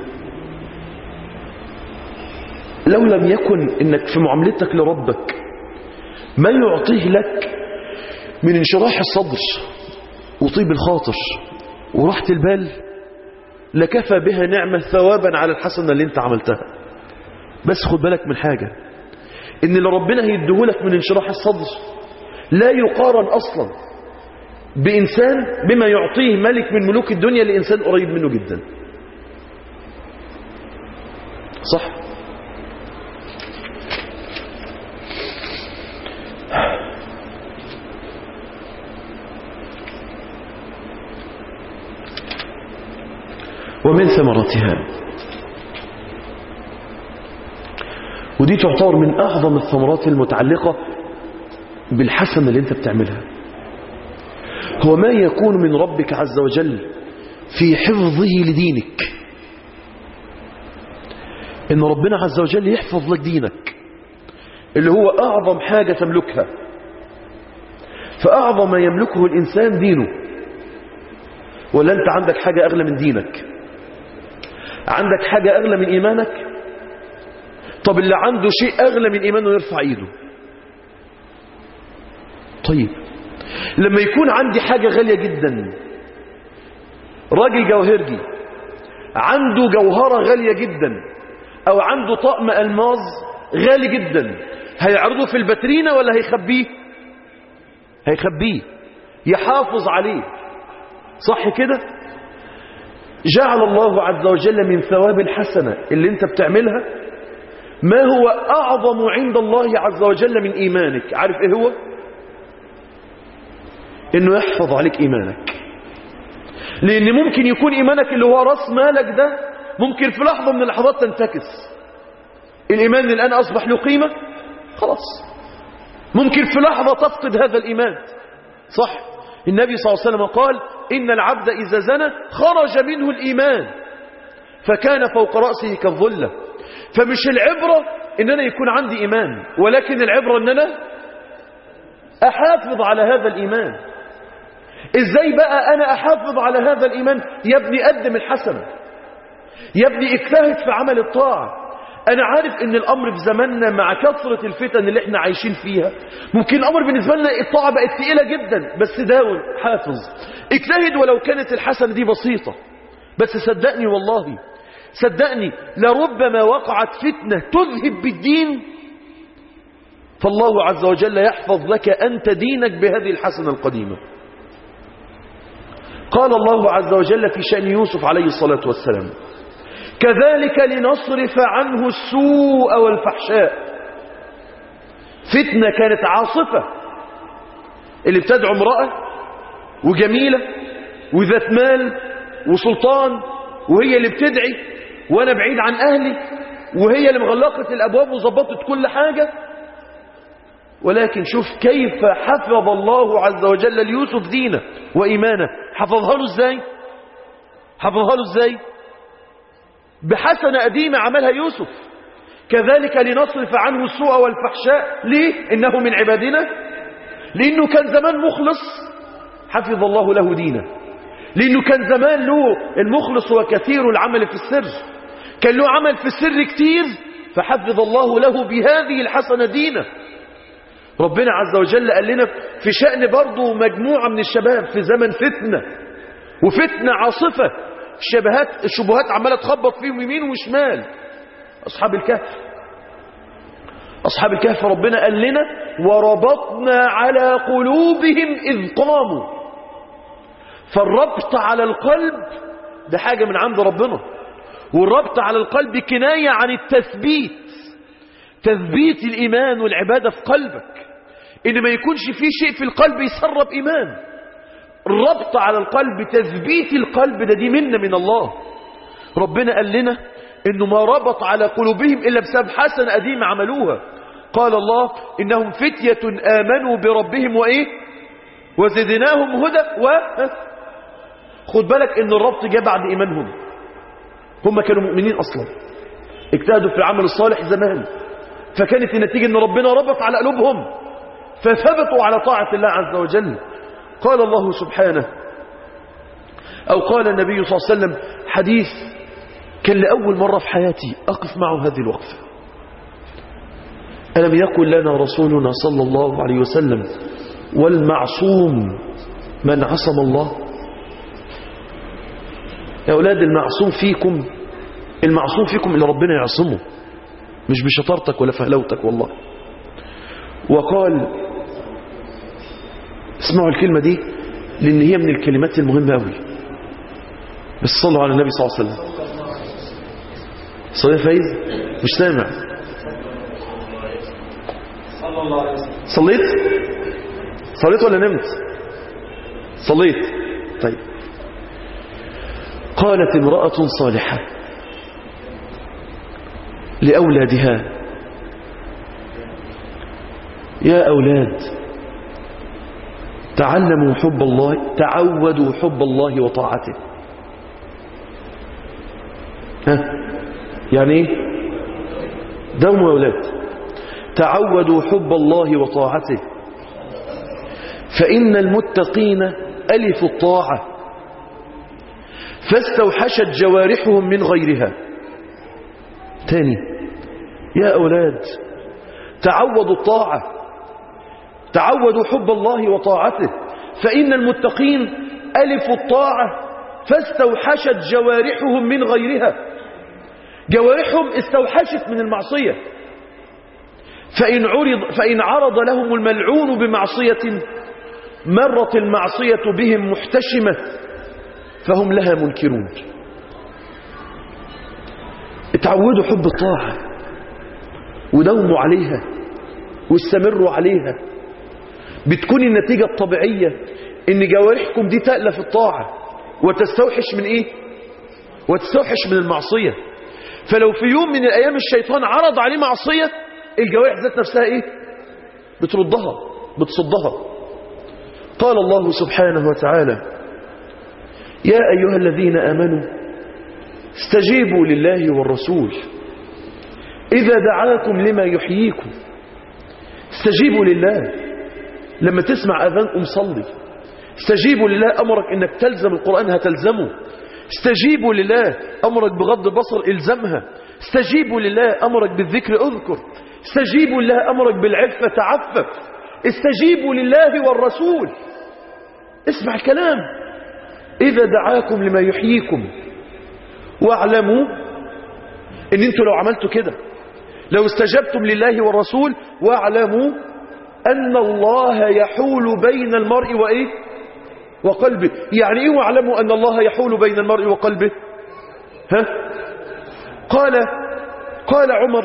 لو لم يكن إنك في معاملتك لربك ما يعطيه لك من انشراح الصدر وطيب الخاطر وراحة البال لكفى بها نعمة ثوابا على الحسنة اللي انت عملتها. بس خد بالك من حاجة، ان اللي ربنا هيديهولك من انشراح الصدر لا يقارن اصلا بإنسان بما يعطيه ملك من ملوك الدنيا لإنسان قريب منه جدا. صح؟ ومن ثمرتها، ودي تعتبر من أعظم الثمرات المتعلقة بالحسنة اللي انت بتعملها، هو ما يكون من ربك عز وجل في حفظه لدينك. إن ربنا عز وجل يحفظ لك دينك اللي هو أعظم حاجة تملكها، فأعظم ما يملكه الإنسان دينه. ولا أنت عندك حاجة أغلى من دينك؟ عندك حاجة أغلى من إيمانك؟ طب اللي عنده شيء أغلى من إيمانه يرفع إيده. طيب لما يكون عندي حاجة غالية جدا، راجل جوهرجي عنده جوهرة غالية جدا أو عنده طقم ألماظ غالي جدا، هيعرضه في الباترينة ولا هيخبيه؟ هيخبيه، يحافظ عليه. صح كده؟ جعل الله عز وجل من ثواب الحسنة اللي انت بتعملها ما هو أعظم عند الله عز وجل من إيمانك. عارف ايه هو؟ انه يحفظ عليك إيمانك. لأن ممكن يكون إيمانك اللي هو رأس مالك ده ممكن في لحظة من اللحظات تنتكس. الإيمان الآن أصبح له قيمة، خلاص ممكن في لحظة تفقد هذا الإيمان. صح؟ النبي صلى الله عليه وسلم قال إن العبد إذا زنى خرج منه الإيمان فكان فوق رأسه كالظلة. فمش العبرة إن أنا يكون عندي إيمان، ولكن العبرة إن أنا أحافظ على هذا الإيمان. إزاي بقى أنا أحافظ على هذا الإيمان؟ يا ابني قدم الحسنة، يا ابني اجتهد في عمل الطاعة. أنا عارف إن الأمر في زماننا مع كثرة الفتن اللي احنا عايشين فيها ممكن الأمر بالنسبة لنا الطاعة بقت ثقيلة جدا، بس داول حافظ، اجتهد ولو كانت الحسنة دي بسيطة. بس صدقني والله صدقني لربما وقعت فتنة تذهب بالدين، فالله عز وجل يحفظ لك أنت دينك بهذه الحسنة القديمة. قال الله عز وجل في شأن يوسف عليه الصلاة والسلام كذلك لنصرف عنه السوء والفحشاء. فتنة كانت عاصفة، اللي بتدعو امرأة وجميلة وذات مال وسلطان، وهي اللي بتدعي وانا بعيد عن اهلي، وهي اللي مغلقت الابواب وظبطت كل حاجة. ولكن شوف كيف حفظ الله عز وجل ليوسف دينه وإيمانه. حفظها له ازاي؟ حفظها له ازاي؟ بحسنة قديمة عملها يوسف. كذلك لنصرف عنه السوء والفحشاء. ليه؟ إنه من عبادنا. لأنه كان زمان مخلص حفظ الله له دينه. لأنه كان زمان له المخلص هو كثير العمل في السر، كان له عمل في السر كتير، فحفظ الله له بهذه الحسنة دينه. ربنا عز وجل قال لنا في شأن برضو مجموعة من الشباب في زمن فتنة، وفتنة عاصفة، الشبهات عمالة تخبط فيهم يمين وشمال. أصحاب الكهف ربنا قال لنا وربطنا على قلوبهم إذ قاموا. فالربط على القلب ده حاجة من عند ربنا، والربط على القلب كناية عن التثبيت، تثبيت الإيمان والعبادة في قلبك، إن ما يكونش فيه شيء في القلب يسرب إيمان. الربط على القلب، تثبيت القلب ده دي منة من الله. ربنا قال لنا إنه ما ربط على قلوبهم إلا بسبب حسنة قديمة عملوها. قال الله إنهم فتية آمنوا بربهم وإيه وزدناهم هدى خد بالك إن الربط جاء بعد إيمانهم. هم كانوا مؤمنين أصلا، اجتهدوا في العمل الصالح زمان، فكانت النتيجة إن ربنا ربط على قلوبهم فثبتوا على طاعة الله عز وجل. قال الله سبحانه أو قال النبي صلى الله عليه وسلم حديث كان لأول مرة في حياتي أقف معه هذه الوقفة: ألم يقل لنا رسولنا صلى الله عليه وسلم والمعصوم من عصم الله؟ يا أولاد المعصوم فيكم اللي ربنا يعصمه، مش بشطارتك ولا فهلوتك والله. وقال اسمعوا الكلمة دي: لأن هي من الكلمات المهمة أوي. بس صلوا على النبي صلى الله عليه وسلم. صلي يا فايز، مش سامع. صليت ولا نمت؟ صليت. طيب. قالت امرأة صالحة لأولادها: يا أولاد تعلموا حب الله، تعودوا حب الله وطاعته. يعني ايه؟ داوموا يا أولاد، تعودوا حب الله وطاعته، فإن المتقين ألفوا الطاعة فاستوحشت جوارحهم من غيرها. تاني، يا أولاد تعودوا الطاعة، تعودوا حب الله وطاعته، فإن المتقين ألفوا الطاعة فاستوحشت جوارحهم من غيرها. جوارحهم استوحشت من المعصية، فإن عرض لهم الملعون بمعصية مرت المعصية بهم محتشمة فهم لها منكرون. اتعودوا حب الطاعة ودوموا عليها واستمروا عليها. بتكون النتيجة الطبيعية ان جوارحكم دي تألف الطاعة وتستوحش من ايه؟ وتستوحش من المعصية. فلو في يوم من الايام الشيطان عرض عليه معصية، الجوارح ذات نفسها ايه؟ بتردها، بتصدها. قال الله سبحانه وتعالى: يا أيها الذين آمنوا استجيبوا لله والرسول إذا دعاكم لما يحييكم. استجيبوا لله، لما تسمع أذان قم صلي. استجيبوا لله، أمرك إنك تلزم القرآن هتلزمه. استجيبوا لله، أمرك بغض البصر إلزمها. استجيبوا لله، أمرك بالذكر أذكر. استجيبوا لله، أمرك بالعفة تعفف. استجيبوا لله والرسول، اسمع الكلام. إذا دعاكم لما يحييكم واعلموا إن أنتوا لو عملتوا كده، لو استجبتم لله والرسول، واعلموا أن الله يحول بين المرء وإيه؟ وقلبه. يعني إيه واعلموا أن الله يحول بين المرء وقلبه؟ قال عمر،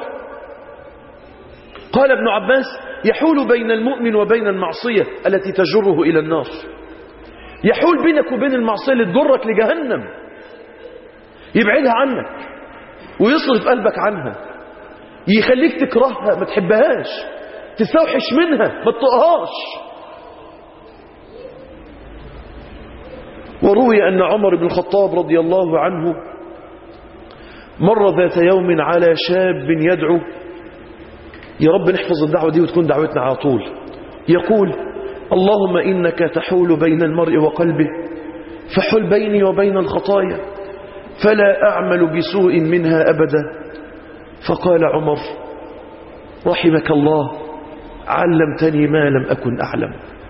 قال ابن عباس: يحول بين المؤمن وبين المعصية التي تجره إلى النار. يحول بينك وبين المعصية اللي تجرك لجهنم، يبعدها عنك ويصرف قلبك عنها، يخليك تكرهها ما تحبهاش، تستوحش منها ما تطقهاش. وروي أن عمر بن الخطاب رضي الله عنه مر ذات يوم على شاب يدعو، يا رب نحفظ الدعوة دي وتكون دعوتنا على طول، يقول: اللهم إنك تحول بين المرء وقلبه فحل بيني وبين الخطايا فلا أعمل بسوء منها أبدا. فقال عمر: رحمك الله، علمتني ما لم أكن أعلم.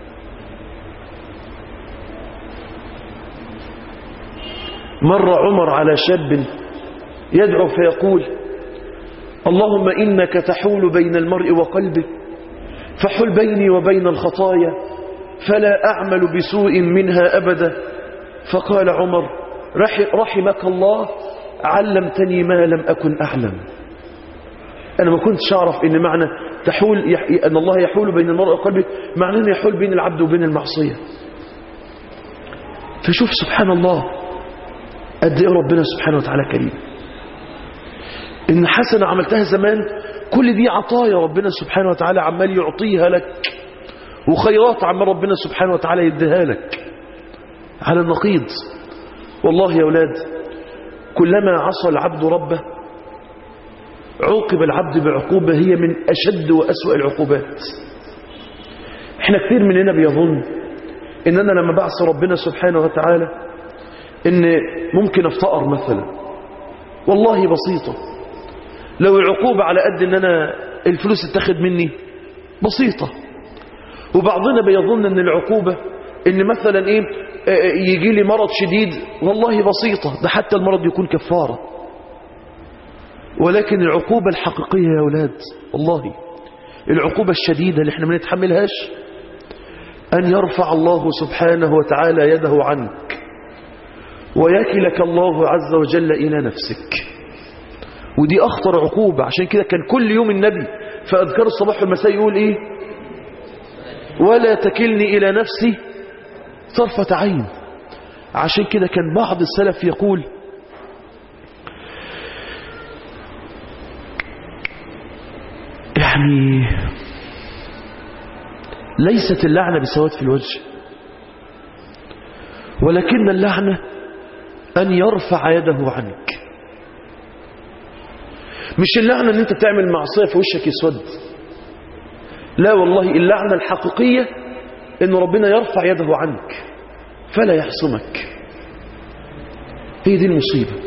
مر عمر على شاب يدعو فيقول: اللهم إنك تحول بين المرء وقلبه فحل بيني وبين الخطايا فلا أعمل بسوء منها أبدا. فقال عمر: رحمك الله، علمتني ما لم أكن أعلم. أنا ما كنتش أعرف إن معنى أن الله يحول بين المرء وقلبه معناه أنه يحول بين العبد وبين المعصية. فشوف سبحان الله قد إيه ربنا سبحانه وتعالى كريم. إن حسنة عملتها زمان كل دي عطايا ربنا سبحانه وتعالى عمال يعطيها لك، وخيرات عمال ربنا سبحانه وتعالى يديها لك على النقيض. والله يا أولاد كلما عصى العبد ربه عوقب العبد بعقوبة هي من أشد وأسوأ العقوبات. احنا كثير مننا بيظن إن أنا لما بعصى ربنا سبحانه وتعالى إن ممكن أفتقر مثلا. والله بسيطة، لو العقوبة على قد إن أنا الفلوس اتخذ مني بسيطة. وبعضنا بيظن إن العقوبة إن مثلا إيه يجي لي مرض شديد، والله بسيطة، ده حتى المرض يكون كفارة. ولكن العقوبة الحقيقية يا أولاد، والله العقوبة الشديدة اللي احنا ما نتحملهاش أن يرفع الله سبحانه وتعالى يده عنك ويكلك الله عز وجل إلى نفسك. ودي أخطر عقوبة. عشان كده كان كل يوم النبي في أذكار الصباح والمساء يقول إيه؟ ولا تكلني إلى نفسي طرفة عين. عشان كده كان بعض السلف يقول يعني ليست اللعنة بسواد في الوجه، ولكن اللعنة أن يرفع يده عنك. مش اللعنة أن أنت تعمل معصية في وشك يسود، لا والله، اللعنة الحقيقية أن ربنا يرفع يده عنك فلا يحسمك. هي دي المصيبة.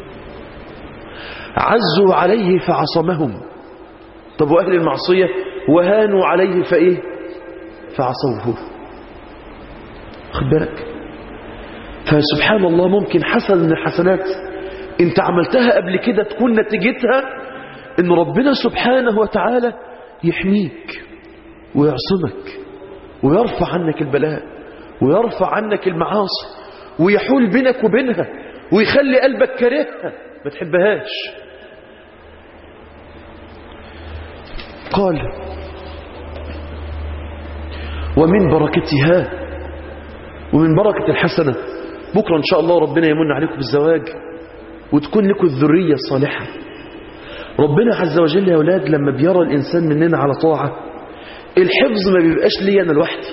عزوا عليه فعصمهم. طب وأهل المعصية وهانوا عليه فإيه؟ فعصوه. خد بالك. فسبحان الله ممكن حسن من الحسنات انت عملتها قبل كده تكون نتيجتها ان ربنا سبحانه وتعالى يحميك ويعصمك ويرفع عنك البلاء ويرفع عنك المعاصي ويحول بينك وبينها ويخلي قلبك كارهها ما تحبهاش. قال ومن بركتها ومن بركة الحسنة بكرة إن شاء الله ربنا يمن عليكم بالزواج وتكون لكم الذرية الصالحة. ربنا عز وجل يا أولاد لما بيرى الإنسان مننا على طاعة الحفظ ما بيبقاش لي أنا لوحدي،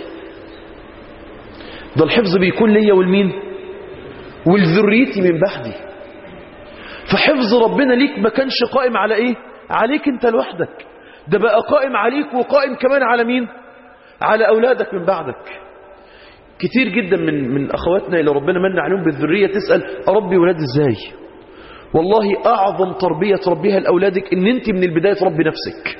ده الحفظ بيكون لي والمين والذريتي من بعدي. فحفظ ربنا ليك ما كانش قائم على إيه؟ عليك أنت لوحدك، ده بقى قائم عليك وقائم كمان على مين؟ على أولادك من بعدك. كتير جدا من أخواتنا اللي ربنا من عليهم بالذرية تسأل أربي ولاد إزاي؟ والله أعظم تربية تربيها لأولادك إن أنت من البداية تربي نفسك.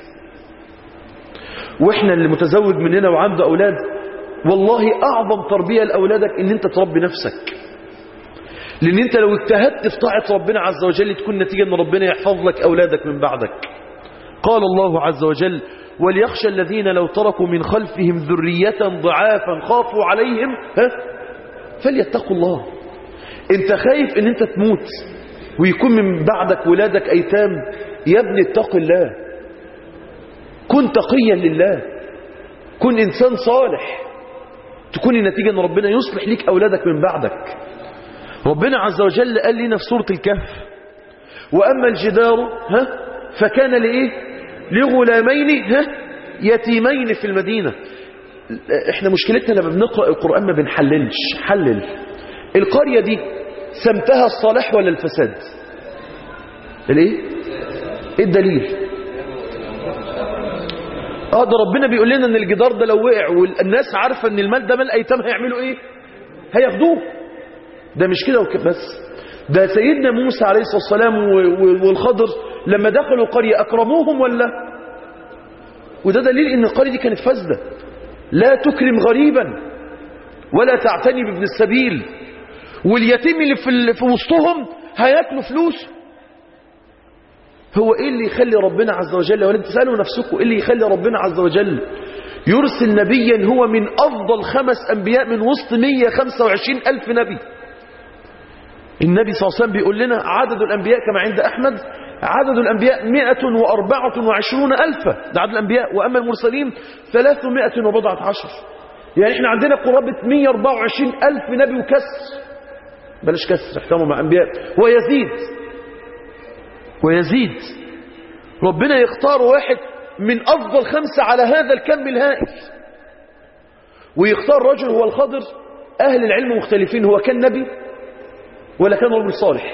وإحنا اللي متزوج مننا وعنده أولاد والله أعظم تربية لأولادك إن أنت تربي نفسك. لأن أنت لو اجتهدت في طاعة ربنا عز وجل تكون نتيجة أن ربنا يحفظ لك أولادك من بعدك. قال الله عز وجل وليخشى الذين لو تركوا من خلفهم ذرية ضعافا خافوا عليهم فليتقوا الله. انت خايف ان انت تموت ويكون من بعدك ولادك ايتام، يا ابني اتق الله، كن تقيا لله، كن انسان صالح، تكون النتيجة ان ربنا يصلح ليك اولادك من بعدك. ربنا عز وجل قال لنا في سورة الكهف واما الجدار فكان لايه؟ لغلامين يتيمين في المدينة. احنا مشكلتنا لما بنقرأ القرآن ما بنحللش. حلل القرية دي سمتها الصلاح ولا الفساد؟ الايه؟ ايه الدليل؟ ده ربنا بيقول لنا ان الجدار ده لو وقع والناس عارفة ان المال ده مال ايتام هيعملوا ايه؟ هياخدوه. ده مش كده بس، ده سيدنا موسى عليه الصلاة والسلام والخضر لما دخلوا قرية أكرموهم ولا؟ وده دليل ان القرية دي كانت فاسدة. لا تكرم غريبا ولا تعتني بابن السبيل، واليتيم اللي في وسطهم هياكلوا فلوس. هو ايه اللي يخلي ربنا عز وجل، ولا تسألوا نفسكم ايه اللي يخلي ربنا عز وجل يرسل نبيا هو من أفضل 5 أنبياء من وسط 125,000 نبي؟ النبي صلى الله عليه وسلم بيقول لنا عدد الأنبياء كما عند أحمد عدد الأنبياء 124,000 ده عدد الأنبياء، وأما المرسلين 310. يعني احنا عندنا قرابة 124,000 نبي وكسر، بلاش كسر احتموا مع أنبياء، ويزيد. ربنا يختار واحد من أفضل 5 على هذا الكم الهائل، ويختار رجل هو الخضر. أهل العلم مختلفين، هو كان نبي ولا كان رجل صالح؟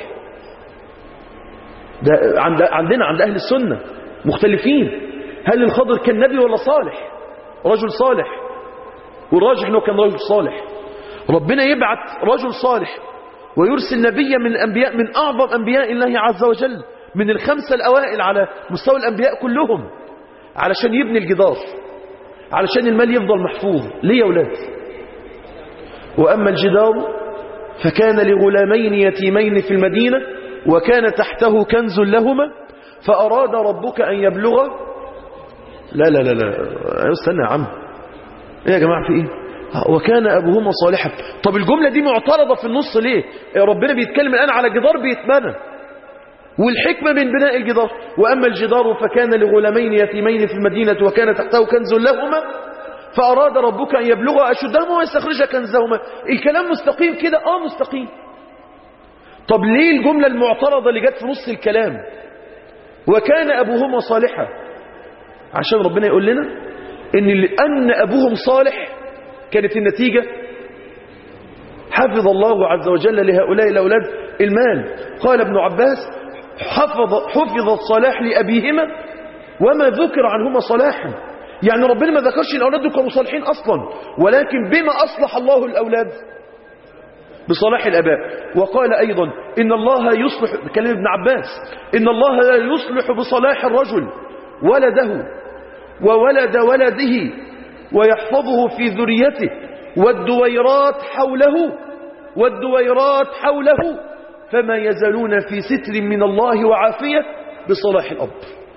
ده عندنا عند أهل السنة مختلفين، هل الخضر كان نبي ولا صالح؟ رجل صالح، والراجح أنه كان رجل صالح. ربنا يبعث رجل صالح ويرسل نبيا من الأنبياء من أعظم أنبياء الله عز وجل، من ال5 الأوائل على مستوى الأنبياء كلهم، علشان يبني الجدار، علشان المال يفضل محفوظ. ليه يا أولاد؟ وأما الجدار فكان لغلامين يتيمين في المدينة وكان تحته كنز لهما فأراد ربك أن يبلغ. لا استنى يا عم، ايه يا جماعة في ايه؟ وكان أبوهما صالحا. طب الجملة دي معترضة في النص ليه؟ ربنا بيتكلم الآن على جدار بيتبنى، والحكمة من بناء الجدار. وأما الجدار فكان لغلامين يتيمين في المدينة وكان تحته كنز لهما فأراد ربك أن يبلغ أشدهما ويستخرج كنزهما. الكلام مستقيم كده؟ مستقيم. طب ليه الجملة المعترضة اللي جت في نص الكلام وكان أبوهما صالحا؟ عشان ربنا يقول لنا أن أبوهم صالح كانت النتيجة حفظ الله عز وجل لهؤلاء الأولاد المال. قال ابن عباس حفظ الصلاح لأبيهما وما ذكر عنهما صلاحا. يعني ربنا ما ذكرش الأولاد دول كانوا صالحين أصلا، ولكن بما أصلح الله الأولاد؟ بصلاح الأباء. وقال أيضا إن الله يصلح، كلام ابن عباس، إن الله لا يصلح بصلاح الرجل ولده وولد ولده ويحفظه في ذريته والدويرات حوله فما يزالون في ستر من الله وعافية بصلاح الأب.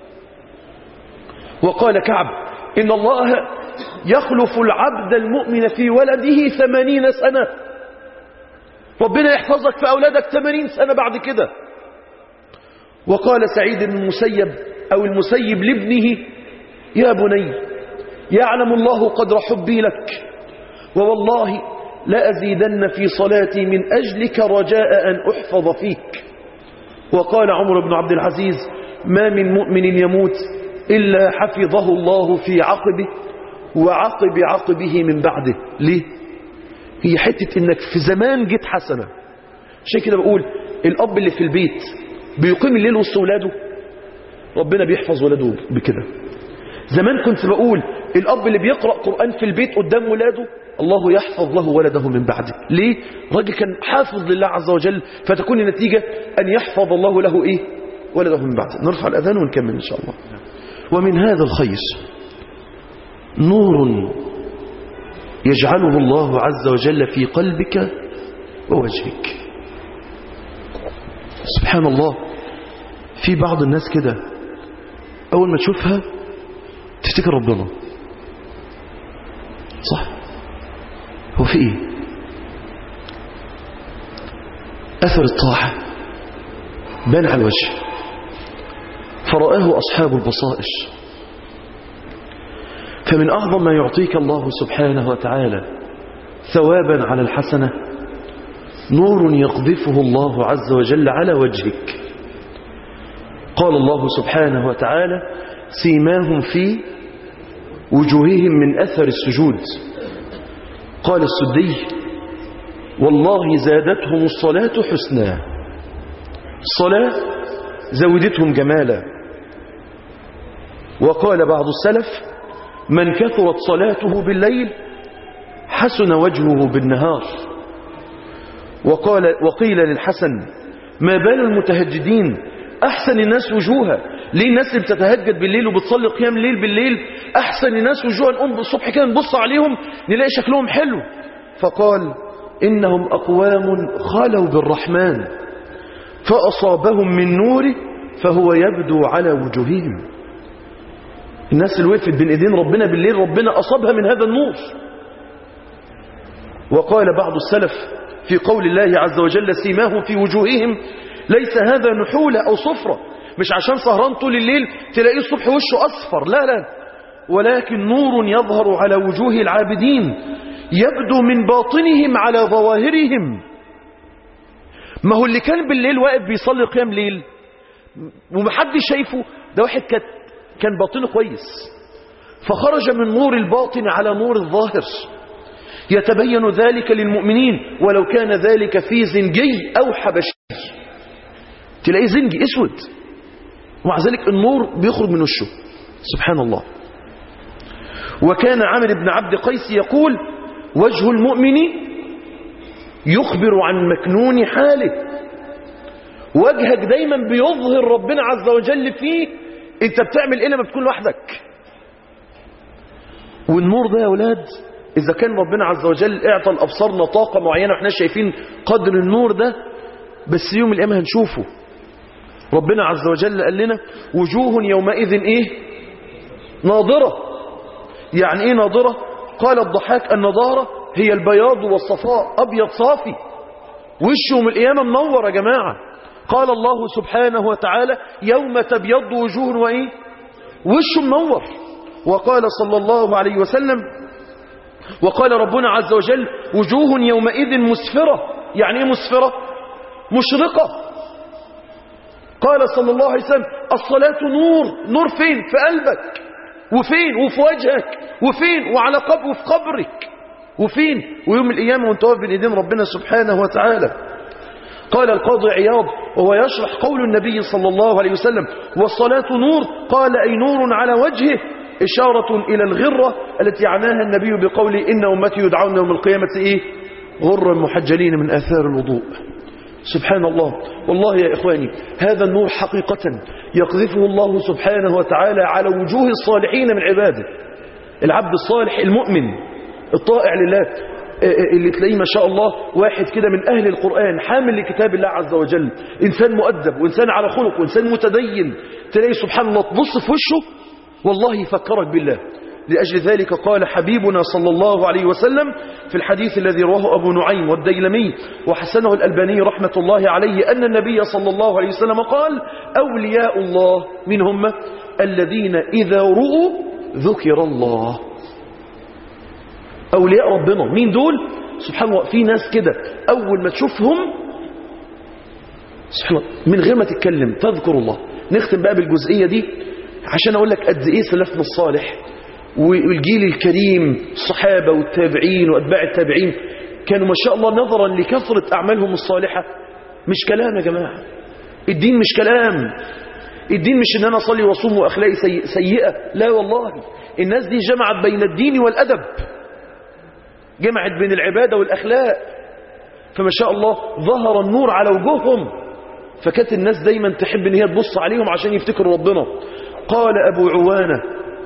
وقال كعب إن الله يخلف العبد المؤمن في ولده 80 سنة. ربنا يحفظك في أولادك 80 سنة بعد كده. وقال سعيد بن المسيب لابنه يا بني يعلم الله قدر حبي لك ووالله لأزيدن في صلاتي من أجلك رجاء أن أحفظ فيك. وقال عمر بن عبد العزيز ما من مؤمن يموت إلا حفظه الله في عقبه وعقب عقبه من بعده. ليه؟ هي حتة إنك في زمان جيت حسنة. عشان كده بقول الأب اللي في البيت بيقيم الليل وسط ولاده ربنا بيحفظ ولاده بكده. زمان كنت بقول الأب اللي بيقرأ قرآن في البيت قدام ولاده الله يحفظ له ولده من بعده. ليه؟ راجل كان حافظ لله عز وجل، فتكون النتيجة أن يحفظ الله له ولده من بعده. نرفع الأذان ونكمل إن شاء الله. ومن هذا الخير نور يجعله الله عز وجل في قلبك ووجهك. سبحان الله، في بعض الناس كده أول ما تشوفها تفتكر ربنا. صح؟ هو في إيه؟ أثر الطاعة بان على الوجه فرآه أصحاب البصائر. فمن أعظم ما يعطيك الله سبحانه وتعالى ثوابا على الحسنة نور يقذفه الله عز وجل على وجهك. قال الله سبحانه وتعالى سيماهم في وجوههم من أثر السجود. قال السدي والله زادتهم الصلاة حسنا. الصلاة زودتهم جمالا. وقال بعض السلف من كثرت صلاته بالليل حسن وجهه بالنهار. وقيل للحسن ما بال المتهجدين أحسن الناس وجوها. ليه الناس اللي بتتهجد بالليل وبتصلي قيام الليل بالليل أحسن الناس وجوها؟ نقوم الصبح كده نبص عليهم نلاقي شكلهم حلو. فقال إنهم أقوام خلوا بالرحمن فأصابهم من نوره فهو يبدو على وجوههم. الناس اللي وقفت بين ايدين ربنا بالليل ربنا أصابها من هذا النور. وقال بعض السلف في قول الله عز وجل سيماهم في وجوههم ليس هذا نحولة أو صفرة، مش عشان سهران طول الليل تلاقيه الصبح وشه أصفر، لا، ولكن نور يظهر على وجوه العابدين يبدو من باطنهم على ظواهرهم. ما هو اللي كان بالليل واقف بيصلي قيام ليل ومحدش شايفه ده واحد كان باطنه كويس، فخرج من نور الباطن على نور الظاهر يتبين ذلك للمؤمنين ولو كان ذلك في زنجي أو حبشي. تلاقيه زنجي اسود ومع ذلك النور بيخرج من وشه. سبحان الله. وكان عامر بن عبد قيس يقول وجه المؤمن يخبر عن مكنون حاله. وجهك دايما بيظهر ربنا عز وجل فيه انت بتعمل ايه لما بتكون لوحدك. والنور ده يا اولاد اذا كان ربنا عز وجل اعطى الابصارنا طاقه معينه واحنا شايفين قدر النور ده، بس يوم القيامه هنشوفه. ربنا عز وجل قال لنا وجوه يومئذ ناظره. يعني ايه ناظره؟ قال الضحاك النضاره هي البياض والصفاء، أبيض صافي، وشهم القيامة منور يا جماعة. قال الله سبحانه وتعالى يوم تبيض وجوه وإيه؟ وشه منور. وقال صلى الله عليه وسلم وقال ربنا عز وجل وجوه يومئذ مسفرة. يعني ايه مسفرة؟ مشرقة. قال صلى الله عليه وسلم الصلاة نور. نور فين؟ في قلبك، وفين؟ وفي وجهك، وفين؟ وعلى وفي قبرك، وفين؟ ويوم القيامة وانت واقف بين ايدين ربنا سبحانه وتعالى. قال القاضي عياض وهو يشرح قول النبي صلى الله عليه وسلم والصلاة نور، قال أي نور على وجهه، إشارة إلى الغرة التي عناها النبي بقوله إن أمتي يدعون يوم القيامة إيه؟ غرا محجلين من آثار الوضوء. سبحان الله. والله يا إخواني هذا النور حقيقة يقذفه الله سبحانه وتعالى على وجوه الصالحين من عباده. العبد الصالح المؤمن الطائع لله اللي تلاقيه ما شاء الله واحد كده من أهل القرآن حامل لكتاب الله عز وجل، إنسان مؤدب وإنسان على خلق وإنسان متدين، تلاقيه سبحان الله تبص في وشه والله يفكرك بالله. لأجل ذلك قال حبيبنا صلى الله عليه وسلم في الحديث الذي رواه أبو نعيم والديلمي وحسنه الألباني رحمة الله عليه أن النبي صلى الله عليه وسلم قال أولياء الله من هم؟ الذين إذا رؤوا ذكر الله. أولياء ربنا مين دول؟ سبحان الله في ناس كده أول ما تشوفهم سبحان الله من غير ما تتكلم تذكر الله. نختم بقى بالجزئية دي عشان أقول لك قد إيه سلفنا الصالح والجيل الكريم الصحابة والتابعين وأتباع التابعين كانوا ما شاء الله نظرا لكثرة أعمالهم الصالحة. مش كلام يا جماعة، الدين مش كلام، الدين مش إن أنا أصلي وأصوم وأخلاقي سيئة، لا والله. الناس دي جمعت بين الدين والأدب، جمعت بين العبادة والأخلاق، فما شاء الله ظهر النور على وجوههم، فكانت الناس دايما تحب ان هي تبص عليهم عشان يفتكروا ربنا. قال أبو عوانة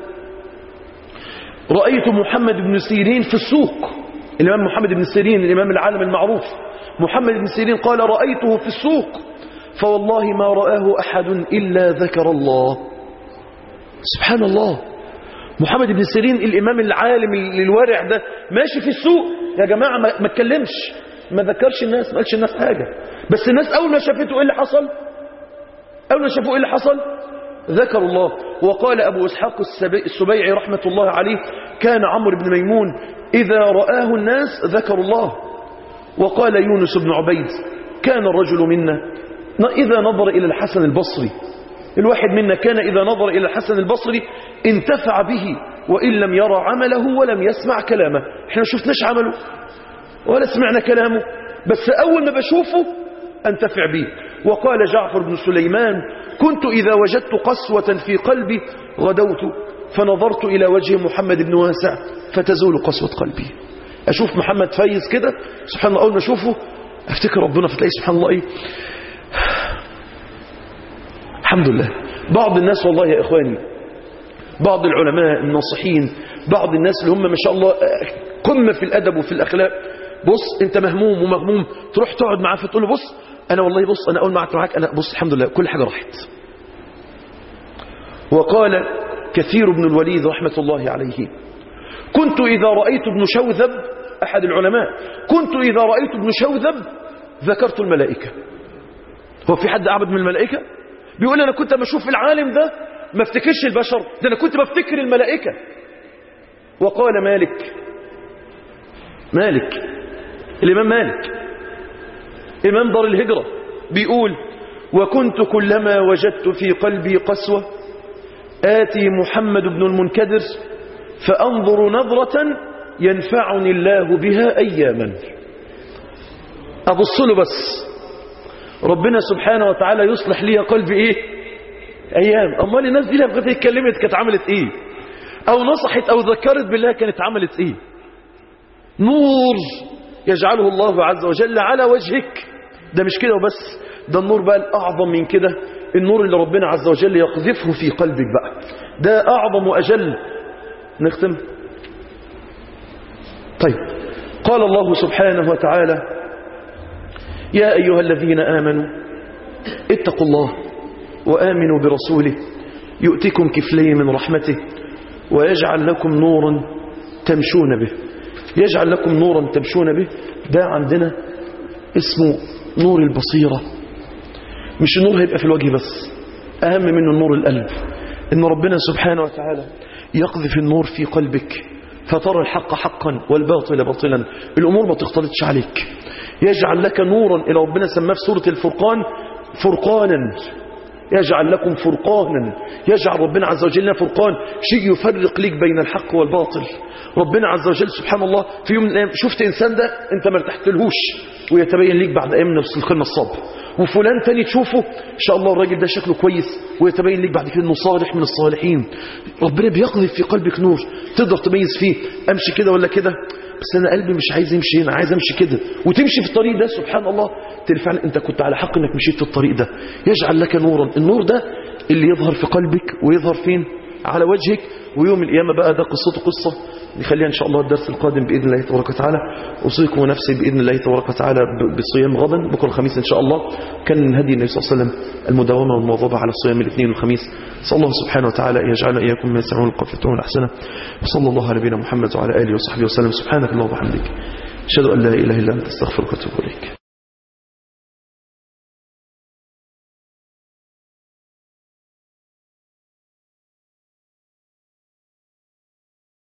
رأيت محمد بن سيرين في السوق. الإمام محمد بن سيرين الإمام العالم المعروف محمد بن سيرين قال رأيته في السوق فوالله ما رآه أحد إلا ذكر الله. سبحان الله. محمد بن سيرين الإمام العالم الورع ده ماشي في السوق يا جماعة ما اتكلمش، ما ذكرش الناس، ما قالش الناس حاجة، بس الناس أول ما شافته إيه اللي حصل؟ أول ما شافوا إيه اللي حصل؟ ذكر الله. وقال أبو إسحاق السبيعي رحمة الله عليه كان عمرو بن ميمون إذا رآه الناس ذكروا الله. وقال يونس بن عبيد كان الرجل منا إذا نظر إلى الحسن البصري، الواحد منا كان إذا نظر إلى الحسن البصري انتفع به وإن لم يرى عمله ولم يسمع كلامه. احنا ما شفناش عمله ولا سمعنا كلامه، بس أول ما بشوفه أنتفع به. وقال جعفر بن سليمان كنت إذا وجدت قسوة في قلبي غدوت فنظرت إلى وجه محمد بن واسع فتزول قسوة قلبي. أشوف محمد فايز كده سبحان الله، أول ما أشوفه أفتكر ربنا فتلاقي سبحان الله إيه. الحمد لله. بعض الناس والله يا إخواني، بعض العلماء الناصحين، بعض الناس اللي هم ما شاء الله قمة في الأدب وفي الأخلاق، بص أنت مهموم ومغموم تروح تقعد معاه فتقول له بص أنا والله بص أنا أول ما قعدت معاك أنا بص الحمد لله كل حاجة راحت. وقال كثير بن الوليد رحمة الله عليه كنت إذا رأيت ابن شوذب أحد العلماء كنت إذا رأيت ابن شوذب ذكرت الملائكة. هو في حد أعبد من الملائكة؟ بيقول أنا كنت بشوف العالم ده ما افتكرش البشر، ده أنا كنت بفتكر الملائكة. وقال مالك الإمام مالك إمام دار الهجرة بيقول وكنت كلما وجدت في قلبي قسوة آتي محمد بن المنكدر فأنظر نظرة ينفعني الله بها أياما. أبص له بس ربنا سبحانه وتعالى يصلح لي قلبي إيه؟ أيام. أمال الناس دي لما اتكلمت كانت عملت إيه؟ أو نصحت أو ذكرت بالله كانت عملت إيه؟ نور يجعله الله عز وجل على وجهك. ده مش كده وبس، ده النور بقى الأعظم من كده، النور اللي ربنا عز وجل يقذفه في قلبك بقى، ده أعظم وأجل. نختم. طيب قال الله سبحانه وتعالى يا أيها الذين آمنوا اتقوا الله وآمنوا برسوله يؤتكم كفلين من رحمته ويجعل لكم نورا تمشون به. يجعل لكم نورا تمشون به. ده عندنا اسمه نور البصيرة. مش النور هيبقى في الوجه بس، أهم منه النور القلب، إن ربنا سبحانه وتعالى يقذف النور في قلبك فترى الحق حقا والباطل باطلا، الأمور ما تختلطش عليك. يجعل لك نورا، إلى ربنا سماه في سورة الفرقان فرقانا، يجعل لكم فرقانا. يجعل ربنا عز وجل فرقان، شيء يفرق لك بين الحق والباطل. ربنا عز وجل سبحان الله في يوم من الأيام شفت إنسان ده أنت ما ارتحتلهوش ويتبين لك بعد أيام نفس الخلمة الصبر، وفلان تاني تشوفه إن شاء الله الراجل ده شكله كويس ويتبين لك بعد كده أنه صالح من الصالحين. ربنا بيقذف في قلبك نور تقدر تميز فيه أمشي كده ولا كده، بس أنا قلبي مش عايز يمشي هنا، عايز أمشي كده، وتمشي في الطريق ده. سبحان الله فعلا أنت كنت على حق أنك مشيت في الطريق ده. يجعل لك نورا، النور ده اللي يظهر في قلبك ويظهر فين؟ على وجهك. ويوم القيامة بقى ده قصته قصة نخليها إن شاء الله الدرس القادم بإذن الله تبارك وتعالى. أوصيكم ونفسي بإذن الله تبارك وتعالى بصيام غدا بكرة الخميس إن شاء الله. كان من هدي النبي صلى الله عليه وسلم المداومة والمواظبة على صيام الاثنين والخميس. صلى الله سبحانه وتعالى يجعلنا إياكم من يسمعون القول فيتبعون أحسنه. وصلى الله على نبينا محمد وعلى آله وصحبه وسلم. سبحانك اللهم وبحمدك، أشهد أن لا إله إلا أنت، أستغفرك وأتوب إليك.